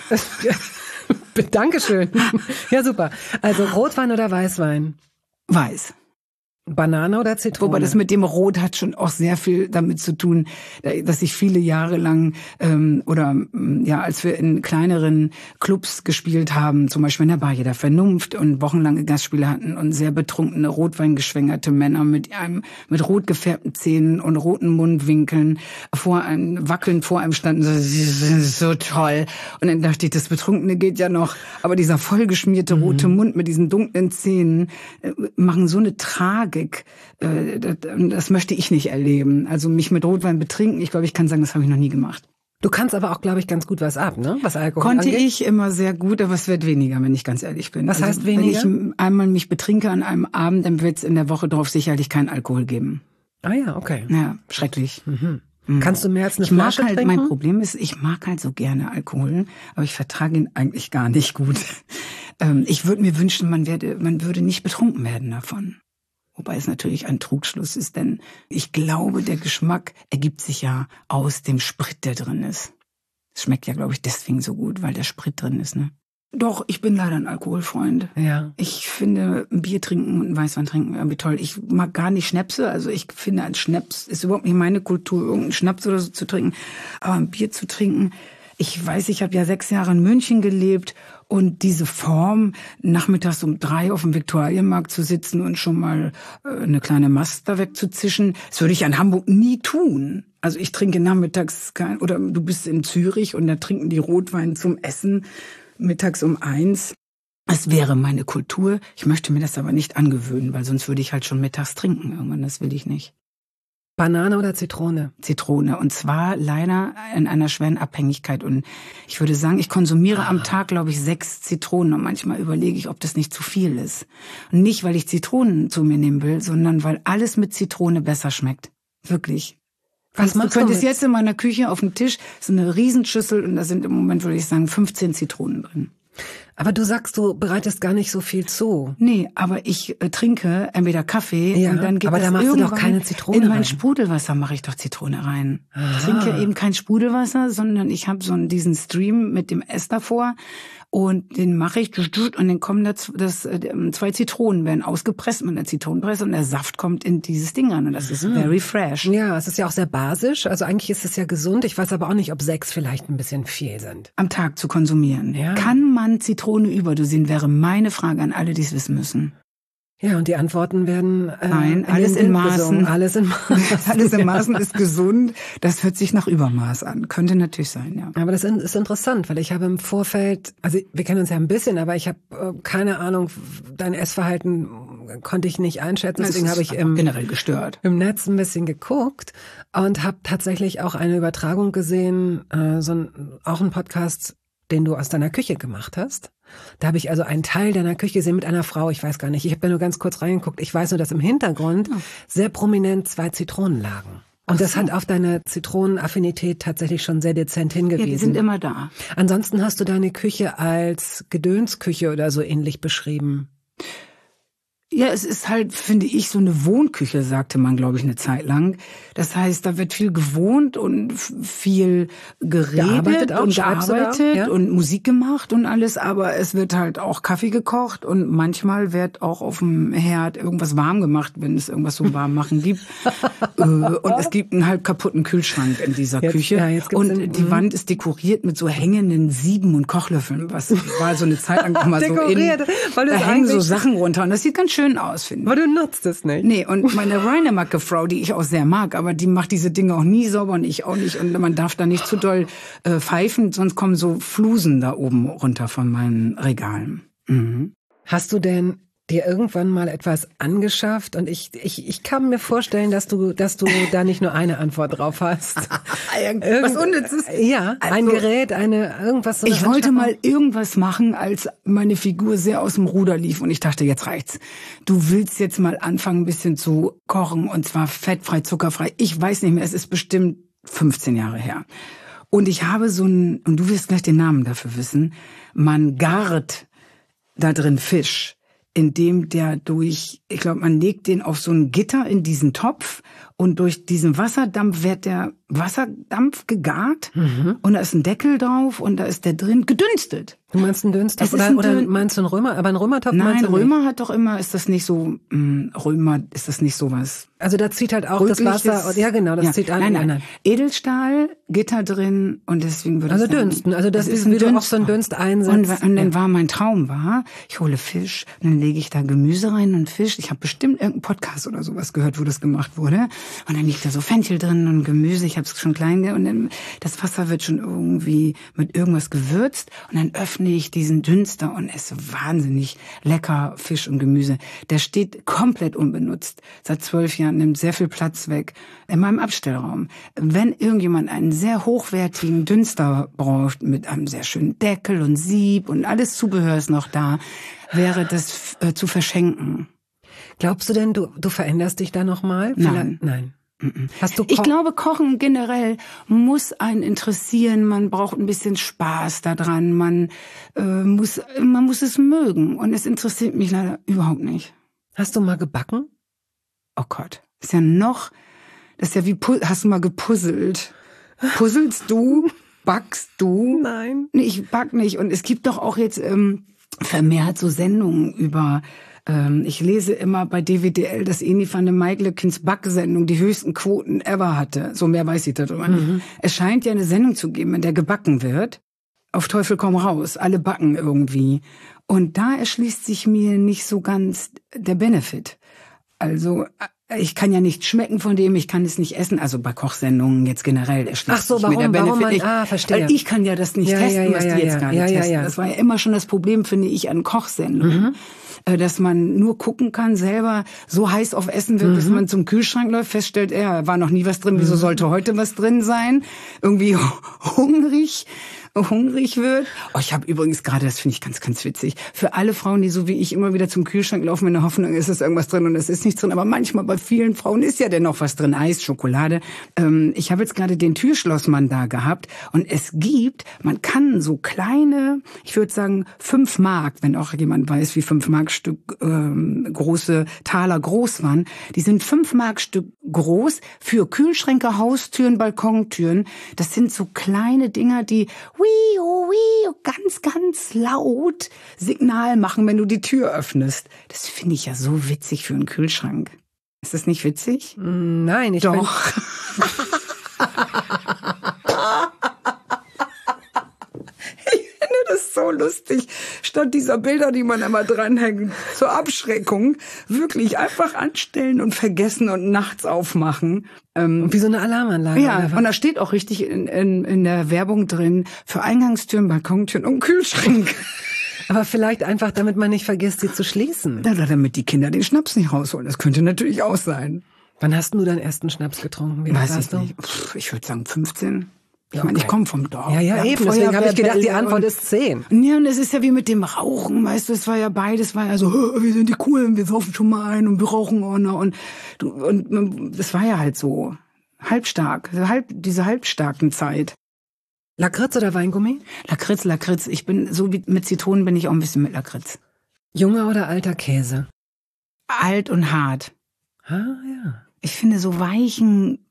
Dankeschön. Ja, super. Also Rotwein oder Weißwein? Weiß. Banane oder Zitrone? Wobei das mit dem Rot hat schon auch sehr viel damit zu tun, dass ich viele Jahre lang ähm, oder ja, als wir in kleineren Clubs gespielt haben, zum Beispiel in der Bar der Vernunft und wochenlange Gastspiele hatten und sehr betrunkene, rotweingeschwängerte Männer mit einem mit rot gefärbten Zähnen und roten Mundwinkeln vor einem wackelnd vor einem standen, so, so toll. Und dann dachte ich, das Betrunkene geht ja noch, aber dieser vollgeschmierte rote mhm. Mund mit diesen dunklen Zähnen äh, machen so eine Tragik. Das möchte ich nicht erleben. Also mich mit Rotwein betrinken, ich glaube, ich kann sagen, das habe ich noch nie gemacht. Du kannst aber auch, glaube ich, ganz gut was ab, ne? Was Alkohol Konnte angeht. ich immer sehr gut, aber es wird weniger, wenn ich ganz ehrlich bin. Was also, heißt weniger? Wenn ich einmal mich betrinke an einem Abend, dann wird es in der Woche drauf sicherlich keinen Alkohol geben. Ah ja, okay. Ja, schrecklich. Mhm. Mhm. Kannst du mehr als eine ich Flasche mag halt, trinken? Mein Problem ist, ich mag halt so gerne Alkohol, aber ich vertrage ihn eigentlich gar nicht gut. ähm, ich würde mir wünschen, man werde, man würde nicht betrunken werden davon. Wobei es natürlich ein Trugschluss ist, denn ich glaube, der Geschmack ergibt sich ja aus dem Sprit, der drin ist. Es schmeckt ja, glaube ich, deswegen so gut, weil der Sprit drin ist, ne? Doch, ich bin leider ein Alkoholfreund. Ja. Ich finde ein Bier trinken und ein Weißwein trinken irgendwie toll. Ich mag gar nicht Schnäpse, also ich finde ein Schnaps ist überhaupt nicht meine Kultur, irgendeinen Schnaps oder so zu trinken. Aber ein Bier zu trinken, ich weiß, ich habe ja sechs Jahre in München gelebt und diese Form, nachmittags um drei auf dem Viktualienmarkt zu sitzen und schon mal äh, eine kleine Mast da wegzuzischen, das würde ich in Hamburg nie tun. Also ich trinke nachmittags kein, oder du bist in Zürich und da trinken die Rotwein zum Essen mittags um eins. Das wäre meine Kultur. Ich möchte mir das aber nicht angewöhnen, weil sonst würde ich halt schon mittags trinken irgendwann. Das will ich nicht. Banane oder Zitrone? Zitrone. Und zwar leider in einer schweren Abhängigkeit. Und ich würde sagen, ich konsumiere ah. am Tag, glaube ich, sechs Zitronen. Und manchmal überlege ich, ob das nicht zu viel ist. Und nicht, weil ich Zitronen zu mir nehmen will, sondern weil alles mit Zitrone besser schmeckt. Wirklich. Was machst du könntest du jetzt in meiner Küche auf dem Tisch, so eine Riesenschüssel und da sind im Moment, würde ich sagen, fünfzehn Zitronen drin. Aber du sagst, du bereitest gar nicht so viel zu. Nee, aber ich äh, trinke entweder Kaffee ja, und dann geht aber das da machst du doch keine Zitrone in mein rein. Sprudelwasser mache ich doch Zitrone rein. Aha. Ich trinke eben kein Sprudelwasser, sondern ich habe so einen, diesen Stream mit dem Ess davor und den mache ich und dann kommen das, das zwei Zitronen werden ausgepresst mit einer Zitronenpresse und der Saft kommt in dieses Ding an und das ist very fresh. Ja, es ist ja auch sehr basisch, also eigentlich ist es ja gesund. Ich weiß aber auch nicht, ob sechs vielleicht ein bisschen viel sind. Am Tag zu konsumieren. Ja. Kann man Zitrone überdosieren, wäre meine Frage an alle, die es wissen müssen. Ja, und die Antworten werden äh, Nein, in alles den in Wind gesungen. Maßen. Alles in Maßen. Alles in Maßen ist gesund. Das hört sich nach Übermaß an. Könnte natürlich sein, ja. Aber das ist interessant, weil ich habe im Vorfeld, also wir kennen uns ja ein bisschen, aber ich habe äh, keine Ahnung, dein Essverhalten konnte ich nicht einschätzen. Deswegen habe ich im, generell gestört. im Netz ein bisschen geguckt und habe tatsächlich auch eine Übertragung gesehen, äh, so ein, auch ein Podcast, den du aus deiner Küche gemacht hast. Da habe ich also einen Teil deiner Küche gesehen mit einer Frau, ich weiß gar nicht, ich habe da nur ganz kurz reingeguckt. Ich weiß nur, dass im Hintergrund sehr prominent zwei Zitronen lagen. Und das hat auf deine Zitronenaffinität tatsächlich schon sehr dezent hingewiesen. Ja, die sind immer da. Ansonsten hast du deine Küche als Gedönsküche oder so ähnlich beschrieben. Ja, es ist halt, finde ich, so eine Wohnküche, sagte man, glaube ich, eine Zeit lang. Das heißt, da wird viel gewohnt und viel geredet Gearbeitet auch, und schreibst du da auch, gearbeitet ja? und Musik gemacht und alles, aber es wird halt auch Kaffee gekocht und manchmal wird auch auf dem Herd irgendwas warm gemacht, wenn es irgendwas zum Warmmachen gibt. Äh, und es gibt einen halb kaputten Kühlschrank in dieser Jetzt- Küche. ja, jetzt gibt's und den- die mhm. Wand ist dekoriert mit so hängenden Sieben und Kochlöffeln, was war so eine Zeit lang auch mal so in, Dekoriert, weil du da es hängen so eigentlich- Sachen runter und das sieht ganz schön aus, finde ich. Aber du nutzt es nicht. Nee, und meine Rheinemacke-Frau, die ich auch sehr mag, aber die macht diese Dinge auch nie sauber und ich auch nicht. Und man darf da nicht zu doll äh, pfeifen, sonst kommen so Flusen da oben runter von meinen Regalen. Mhm. Hast du denn dir irgendwann mal etwas angeschafft? Und ich, ich, ich kann mir vorstellen, dass du, dass du da nicht nur eine Antwort drauf hast. Was Unnützes. Ja, ein Also- Gerät, eine, irgendwas. So eine Ich wollte Anschaffung? mal irgendwas machen, als meine Figur sehr aus dem Ruder lief und ich dachte, jetzt reicht's. Du willst jetzt mal anfangen, ein bisschen zu kochen und zwar fettfrei, zuckerfrei. Ich weiß nicht mehr, es ist bestimmt fünfzehn Jahre her. Und ich habe so ein, und du wirst gleich den Namen dafür wissen, man gart da drin Fisch, indem der durch, ich glaube, man legt den auf so ein Gitter in diesen Topf und durch diesen Wasserdampf wird der Wasserdampf gegart Mhm. und da ist ein Deckel drauf und da ist der drin gedünstet. Du meinst einen Dünstopf Es ist oder, ein oder Dün- meinst du einen Römer? Aber einen Römertopf meinst Nein, du nicht? Römer hat doch immer, ist das nicht so, mh, Römer, ist das nicht sowas? Also da zieht halt auch das Rötliches- Wasser. Ja, genau, das ja. zieht an. Nein, nein, Edelstahl, Gitter drin und deswegen würde Also ich sagen, dünsten. Also das es ist, ein wie du auch so einen Dünster. Dünst einsetzt. Und, und dann Ja. war mein Traum war, ich hole Fisch, und dann lege ich da Gemüse rein und Fisch. Ich habe bestimmt irgendeinen Podcast oder sowas gehört, wo das gemacht wurde. Und dann liegt da so Fenchel drin und Gemüse. Ich habe es schon klein ge und dann, das Wasser wird schon irgendwie mit irgendwas gewürzt. Und dann öffne ich diesen Dünster und esse wahnsinnig lecker Fisch und Gemüse. Der steht komplett unbenutzt. Seit zwölf Jahren, nimmt sehr viel Platz weg in meinem Abstellraum. Wenn irgendjemand einen sehr hochwertigen Dünster braucht mit einem sehr schönen Deckel und Sieb und alles Zubehör ist noch da, wäre das äh, zu verschenken. Glaubst du denn, du, du veränderst dich da nochmal? Nein. Nein. Hast du Ich Ko- glaube, Kochen generell muss einen interessieren. Man braucht ein bisschen Spaß daran. Man äh, muss, man muss es mögen. Und es interessiert mich leider überhaupt nicht. Hast du mal gebacken? Oh Gott, ist ja noch, das ist ja wie, pu- hast du mal gepuzzelt? Puzzelst du? Backst du? Nein. Nee, ich back nicht. Und es gibt doch auch jetzt ähm, vermehrt so Sendungen über, ähm, ich lese immer bei D W D L, dass Eni van der Maiglöckens Backsendung die höchsten Quoten ever hatte. So mehr weiß ich darüber nicht. Mhm. Es scheint ja eine Sendung zu geben, in der gebacken wird. Auf Teufel komm raus. Alle backen irgendwie. Und da erschließt sich mir nicht so ganz der Benefit. Also, ich kann ja nicht schmecken von dem, ich kann es nicht essen. Also bei Kochsendungen jetzt generell erschließt Ach so, sich mir der warum- warum Benefit man- nicht. ah, verstehe. Weil ich kann ja das nicht Ja, testen, ja, ja, was ja, die jetzt ja. gerade Ja, ja, testen. ja. Das war ja immer schon das Problem, finde ich, an Kochsendungen. Mhm. Dass man nur gucken kann, selber so heiß auf Essen wird, mhm. bis man zum Kühlschrank läuft, feststellt, er war noch nie was drin, wieso sollte heute was drin sein? Irgendwie hungrig. hungrig wird. Oh, ich habe übrigens gerade, das finde ich ganz, ganz witzig, für alle Frauen, die so wie ich immer wieder zum Kühlschrank laufen, in der Hoffnung, ist es irgendwas drin und es ist nichts drin, aber manchmal bei vielen Frauen ist ja dennoch was drin, Eis, Schokolade. Ähm, ich habe jetzt gerade den Türschlossmann da gehabt und es gibt, man kann so kleine, ich würde sagen fünf Mark, wenn auch jemand weiß, wie fünf Mark Stück ähm, große Taler groß waren, die sind fünf Mark Stück groß für Kühlschränke, Haustüren, Balkontüren. Das sind so kleine Dinger, die Wii, oh, wii, oh, ganz, ganz laut Signal machen, wenn du die Tür öffnest. Das finde ich ja so witzig für einen Kühlschrank. Ist das nicht witzig? Nein, ich Doch. Ich finde das so so lustig. Statt dieser Bilder, die man immer dranhängt, zur Abschreckung, wirklich einfach anstellen und vergessen und nachts aufmachen. Ähm, Wie so eine Alarmanlage. Ja, und da steht auch richtig in, in, in der Werbung drin, für Eingangstüren, Balkontüren und Kühlschränke. Aber vielleicht einfach, damit man nicht vergisst, sie zu schließen. Ja, damit die Kinder den Schnaps nicht rausholen. Das könnte natürlich auch sein. Wann hast du deinen ersten Schnaps getrunken? Wie Weiß ich nicht. Pff, ich würde sagen fünfzehn. Ich okay. meine, ich komme vom Dorf. Ja, ja, ja eben. Deswegen habe ich gedacht, die Antwort ist zehn. Ja, und es ist ja wie mit dem Rauchen, weißt du, es war ja beides, war ja so, wir sind die Coolen, wir saufen schon mal ein und wir rauchen auch noch. Und, und das war ja halt so halbstark, halb, diese halbstarken Zeit. Lakritz oder Weingummi? Lakritz, Lakritz. Ich bin, so wie mit Zitronen bin ich auch ein bisschen mit Lakritz. Junger oder alter Käse? Alt und hart. Ah, ja. Ich finde so weichen,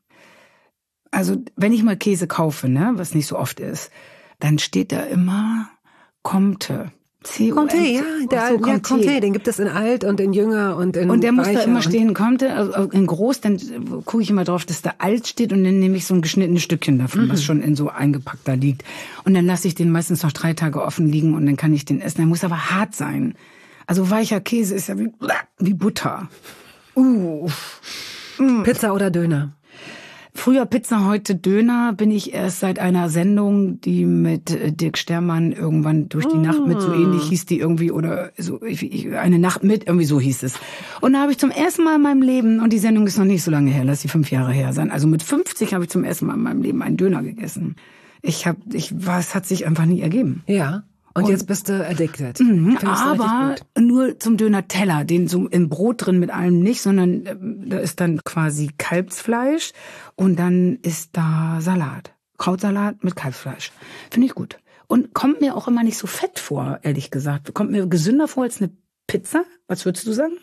also wenn ich mal Käse kaufe, ne, was nicht so oft ist, dann steht da immer Comte. C Comte, ja, der so, ja, Comte, den gibt es in alt und in jünger und in Und der muss da immer und stehen, Comte, also in groß, dann gucke ich immer drauf, dass da alt steht und dann nehme ich so ein geschnittenes Stückchen davon, mhm. was schon in so eingepackt da liegt. Und dann lasse ich den meistens noch drei Tage offen liegen und dann kann ich den essen. Der muss aber hart sein. Also weicher Käse ist ja wie, wie Butter. Uh. Mm. Pizza oder Döner? Früher Pizza, heute Döner. Bin ich erst seit einer Sendung, die mit Dirk Stermann irgendwann durch die mm. Nacht mit, so ähnlich hieß die irgendwie, oder so eine Nacht mit, irgendwie so hieß es. Und da habe ich zum ersten Mal in meinem Leben, und die Sendung ist noch nicht so lange her, lass sie fünf Jahre her sein, also mit fünfzig habe ich zum ersten Mal in meinem Leben einen Döner gegessen. Ich habe, ich war, es hat sich einfach nie ergeben. Ja. Und, und jetzt bist du addicted. Mhm, aber nur zum Döner-Teller, den so im Brot drin mit allem nicht, sondern äh, da ist dann quasi Kalbsfleisch und dann ist da Salat. Krautsalat mit Kalbsfleisch. Finde ich gut. Und kommt mir auch immer nicht so fett vor, ehrlich gesagt. Kommt mir gesünder vor als eine Pizza. Was würdest du sagen?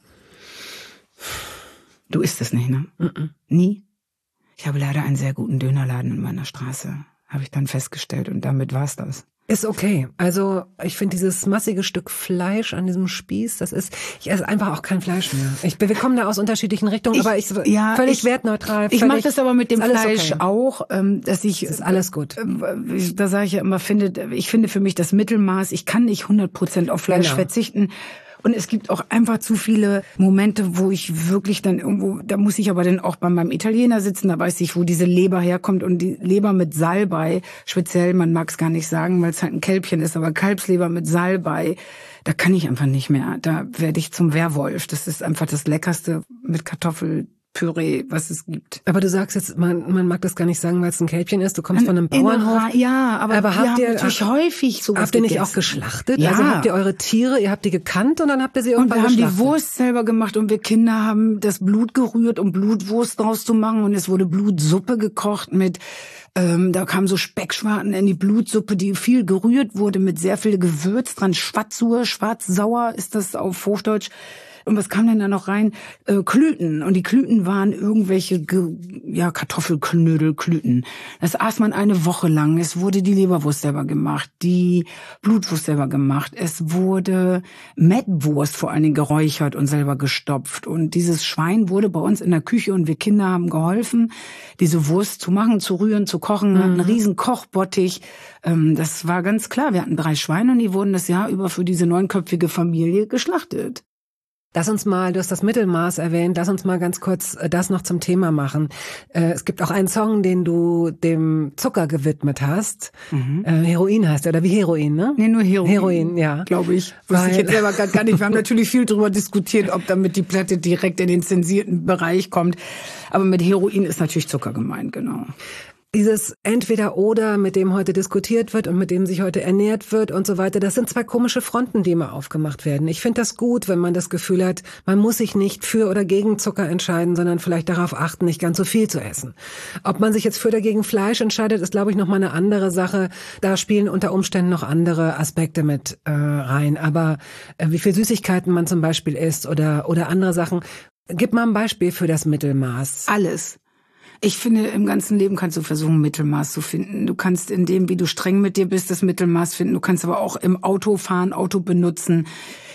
Du isst es nicht, ne? Mhm. Nie? Ich habe leider einen sehr guten Dönerladen in meiner Straße. Habe ich dann festgestellt und damit war's das. Ist okay. Also ich finde dieses massige Stück Fleisch an diesem Spieß, das ist, ich esse einfach auch kein Fleisch mehr. Ich, wir kommen da aus unterschiedlichen Richtungen, ich, aber ich ja, völlig ich, wertneutral. Ich mache das aber mit dem Fleisch okay. auch, ähm, dass ich, das ist alles gut. Äh, da sage ich ja immer, finde, ich finde für mich das Mittelmaß. Ich kann nicht hundert Prozent auf Fleisch genau. verzichten. Und es gibt auch einfach zu viele Momente, wo ich wirklich dann irgendwo, da muss ich aber dann auch bei meinem Italiener sitzen, da weiß ich, wo diese Leber herkommt und die Leber mit Salbei, speziell, man mag es gar nicht sagen, weil es halt ein Kälbchen ist, aber Kalbsleber mit Salbei, da kann ich einfach nicht mehr. Da werde ich zum Werwolf. Das ist einfach das Leckerste mit Kartoffelpüree, was es gibt. Aber du sagst jetzt, man, man mag das gar nicht sagen, weil es ein Kälbchen ist. Du kommst von einem Bauernhof. In, ja, aber, aber habt ihr natürlich ach, häufig sowas Habt ihr nicht gegessen. auch geschlachtet? Ja. Also habt ihr eure Tiere, ihr habt die gekannt und dann habt ihr sie irgendwann geschlachtet? Und wir geschlachtet. haben die Wurst selber gemacht und wir Kinder haben das Blut gerührt, um Blutwurst draus zu machen. Und es wurde Blutsuppe gekocht mit, ähm, da kamen so Speckschwarten in die Blutsuppe, die viel gerührt wurde mit sehr viel Gewürz dran. Schwarzsur, schwarzsauer ist das auf Hochdeutsch. Und was kam denn da noch rein? Äh, Klüten. Und die Klüten waren irgendwelche, Ge- ja, Kartoffelknödel, Klüten. Das aß man eine Woche lang. Es wurde die Leberwurst selber gemacht, die Blutwurst selber gemacht. Es wurde Mettwurst vor allen Dingen geräuchert und selber gestopft. Und dieses Schwein wurde bei uns in der Küche und wir Kinder haben geholfen, diese Wurst zu machen, zu rühren, zu kochen. Wir hatten einen riesen Kochbottich. Ähm, das war ganz klar. Wir hatten drei Schweine und die wurden das Jahr über für diese neunköpfige Familie geschlachtet. Lass uns mal, du hast das Mittelmaß erwähnt, lass uns mal ganz kurz das noch zum Thema machen. Es gibt auch einen Song, den du dem Zucker gewidmet hast. Mhm. Heroin heißt er, oder wie Heroin, ne? Nee, nur Heroin. Heroin, ja. Glaube ich. Wusste ich jetzt selber gar nicht. Wir haben natürlich viel drüber diskutiert, ob damit die Platte direkt in den zensierten Bereich kommt. Aber mit Heroin ist natürlich Zucker gemeint, genau. Dieses Entweder-Oder, mit dem heute diskutiert wird und mit dem sich heute ernährt wird und so weiter, das sind zwei komische Fronten, die immer aufgemacht werden. Ich finde das gut, wenn man das Gefühl hat, man muss sich nicht für oder gegen Zucker entscheiden, sondern vielleicht darauf achten, nicht ganz so viel zu essen. Ob man sich jetzt für oder gegen Fleisch entscheidet, ist, glaube ich, nochmal eine andere Sache. Da spielen unter Umständen noch andere Aspekte mit äh, rein. Aber äh, wie viel Süßigkeiten man zum Beispiel isst oder oder andere Sachen. Gib mal ein Beispiel für das Mittelmaß. Alles. Ich finde, im ganzen Leben kannst du versuchen, Mittelmaß zu finden. Du kannst in dem, wie du streng mit dir bist, das Mittelmaß finden. Du kannst aber auch im Auto fahren, Auto benutzen.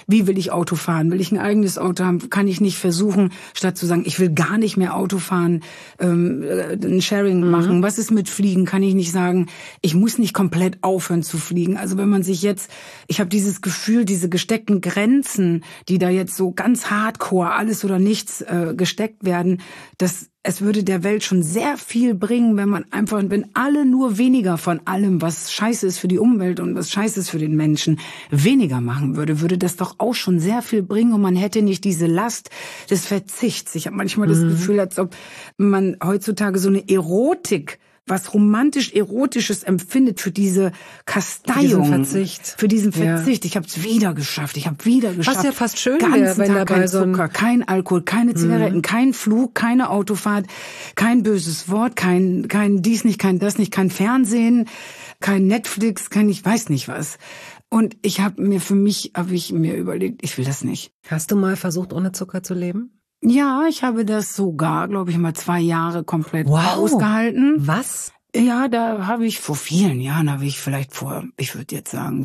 Wie will ich Auto fahren? Will ich ein eigenes Auto haben? Kann ich nicht versuchen, statt zu sagen, ich will gar nicht mehr Auto fahren, ähm, ein Sharing mhm. machen? Was ist mit Fliegen? Kann ich nicht sagen, ich muss nicht komplett aufhören zu fliegen? Also wenn man sich jetzt, ich habe dieses Gefühl, diese gesteckten Grenzen, die da jetzt so ganz hardcore, alles oder nichts äh, gesteckt werden, dass es würde der Welt schon sehr viel bringen, wenn man einfach, wenn alle nur weniger von allem, was scheiße ist für die Umwelt und was scheiße ist für den Menschen, weniger machen würde, würde das doch auch schon sehr viel bringen und man hätte nicht diese Last des Verzichts. Ich habe manchmal mhm. das Gefühl, als ob man heutzutage so eine Erotik, was romantisch-erotisches empfindet für diese Kasteiung. Für diesen Verzicht. Für diesen Verzicht. Ja. Ich habe es wieder geschafft. Ich habe wieder geschafft. Was ja fast schön wäre, wenn Tag dabei kein so ein Zucker, kein Alkohol, keine Zigaretten, mhm. kein Flug, keine Autofahrt, kein böses Wort, kein kein dies nicht, kein das nicht, kein Fernsehen, kein Netflix, kein ich weiß nicht was. Und ich habe mir für mich, habe ich mir überlegt, ich will das nicht. Hast du mal versucht, ohne Zucker zu leben? Ja, ich habe das sogar, glaube ich, mal zwei Jahre komplett wow. ausgehalten. Was? Ja, da habe ich vor vielen Jahren, habe ich vielleicht vor, ich würde jetzt sagen,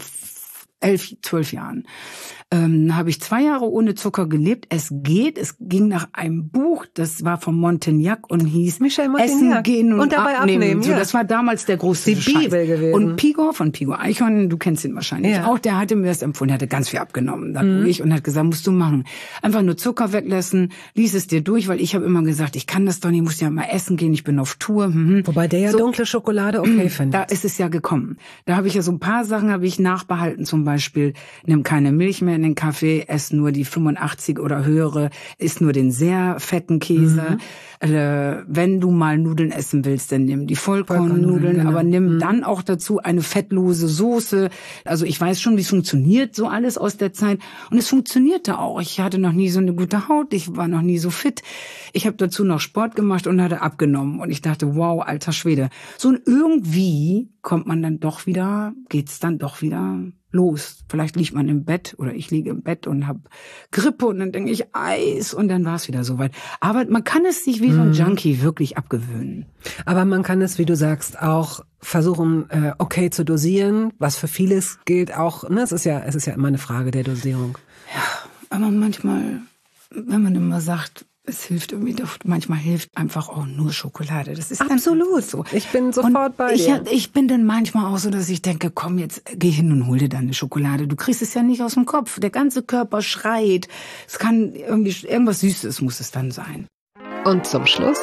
elf, zwölf Jahren, ähm, habe ich zwei Jahre ohne Zucker gelebt. Es geht, es ging nach einem Buch, das war von Montagnac und hieß Michel Essen gehen und, und dabei abnehmen. abnehmen so, ja. Das war damals der große Die Scheiß. Bibel gewesen. Und Pigo von Pigo Eichhorn, du kennst ihn wahrscheinlich ja. auch, der hatte mir das empfohlen, der hatte ganz viel abgenommen dadurch mhm. und hat gesagt, musst du machen. Einfach nur Zucker weglassen, lies es dir durch, weil ich habe immer gesagt, ich kann das doch nicht, ich muss ja mal essen gehen, ich bin auf Tour. Mhm. Wobei der ja so, dunkle Schokolade okay findet. Da ist es ja gekommen. Da habe ich ja so ein paar Sachen habe ich nachbehalten, zum Beispiel, nimm keine Milch mehr in den Kaffee, ess nur die fünfundachtzig oder höhere, isst nur den sehr fetten Käse. Mhm. Äh, wenn du mal Nudeln essen willst, dann nimm die Vollkornnudeln, genau. aber nimm mhm. dann auch dazu eine fettlose Soße. Also ich weiß schon, wie es funktioniert, so alles aus der Zeit. Und es funktionierte auch. Ich hatte noch nie so eine gute Haut, ich war noch nie so fit. Ich habe dazu noch Sport gemacht und hatte abgenommen. Und ich dachte, wow, alter Schwede. So und irgendwie kommt man dann doch wieder, geht's dann doch wieder los. Vielleicht liegt man im Bett oder ich liege im Bett und habe Grippe und dann denke ich Eis und dann war es wieder soweit. Aber man kann es sich wie so ein mm. Junkie wirklich abgewöhnen. Aber man kann es, wie du sagst, auch versuchen, äh, okay zu dosieren, was für vieles gilt auch. Ne, es ist ja, es ist ja immer eine Frage der Dosierung. Ja, aber manchmal, wenn man immer sagt, es hilft irgendwie, manchmal hilft einfach auch nur Schokolade. Das ist absolut so. Ich bin sofort und bei dir. Ich, ich bin dann manchmal auch so, dass ich denke, komm jetzt, geh hin und hol dir deine Schokolade. Du kriegst es ja nicht aus dem Kopf. Der ganze Körper schreit. Es kann irgendwie, irgendwas Süßes muss es dann sein. Und zum Schluss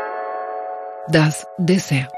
das Dessert.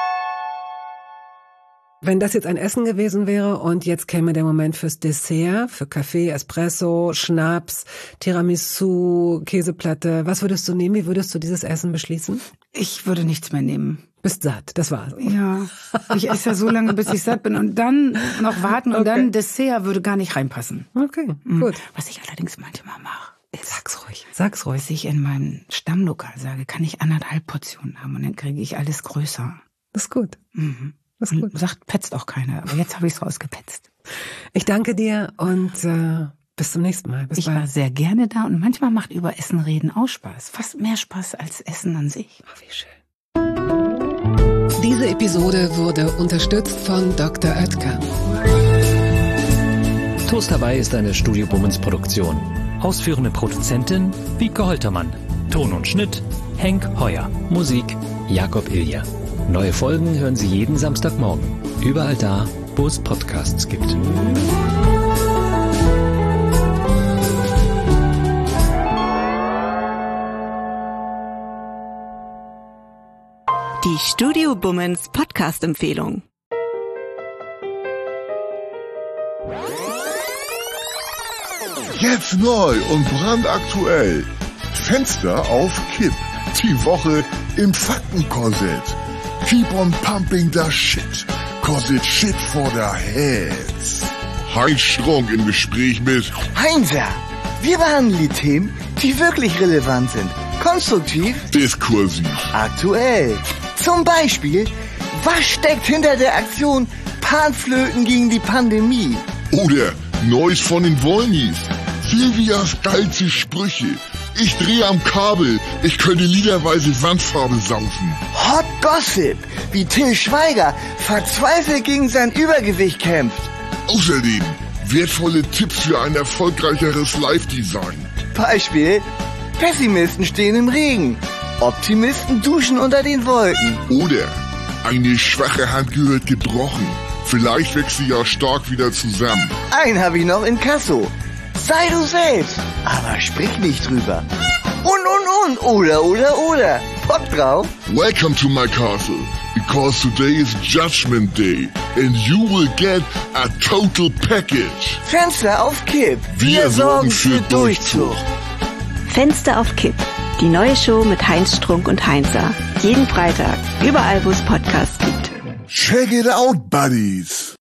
Wenn das jetzt ein Essen gewesen wäre und jetzt käme der Moment fürs Dessert, für Kaffee, Espresso, Schnaps, Tiramisu, Käseplatte, was würdest du nehmen? Wie würdest du dieses Essen beschließen? Ich würde nichts mehr nehmen. Bist satt, das war's. Ja, ich esse ja so lange, bis ich satt bin und dann noch warten und okay. dann Dessert würde gar nicht reinpassen. Okay, mhm. gut. Was ich allerdings manchmal mache, ist, sag's ruhig, sag's ruhig. Dass ich in meinem Stammlokal sage, kann ich anderthalb Portionen haben und dann kriege ich alles größer. Das ist gut. Mhm. Das ist gut. Und sagt, petzt auch keiner. Aber jetzt habe ich es rausgepetzt. Ich danke dir und äh, bis zum nächsten Mal. Bis ich bald. war sehr gerne da und manchmal macht über Essen reden auch Spaß. Fast mehr Spaß als Essen an sich. Oh, wie schön. Diese Episode wurde unterstützt von Doktor Oetker. Toast dabei ist eine Studio Bummens Produktion. Ausführende Produzentin Wiebke Holtermann. Ton und Schnitt Henk Heuer. Musik Jakob Ilja. Neue Folgen hören Sie jeden Samstagmorgen. Überall da, wo es Podcasts gibt. Die Studio Bummens Podcast-Empfehlung. Jetzt neu und brandaktuell. Fenster auf Kipp. Die Woche im Faktenkorsett. Keep on pumping the shit. Cause it's shit for the heads. Heinz Strunk im Gespräch mit Heinzer. Wir behandeln die Themen, die wirklich relevant sind. Konstruktiv. Diskursiv. Aktuell. Zum Beispiel, was steckt hinter der Aktion Panflöten gegen die Pandemie? Oder Neues von den Wollnies. Silvias geilste Sprüche. Ich drehe am Kabel, ich könnte liederweise Wandfarbe saufen. Hot Gossip, wie Till Schweiger verzweifelt gegen sein Übergewicht kämpft. Außerdem Wertvolle Tipps für ein erfolgreicheres Live-Design. Beispiel: Pessimisten stehen im Regen. Optimisten duschen unter den Wolken. Oder eine schwache Hand gehört gebrochen. Vielleicht wächst sie ja stark wieder zusammen. Einen habe ich noch in Kasso. Sei du selbst, aber sprich nicht drüber. Und, und, und, oder, oder, oder. Bock drauf? Welcome to my castle, because today is Judgment Day and you will get a total package. Fenster auf Kipp. Wir sorgen für Durchzug. Fenster auf Kipp. Die neue Show mit Heinz Strunk und Heinzer. Jeden Freitag, überall wo es Podcasts gibt. Check it out, buddies.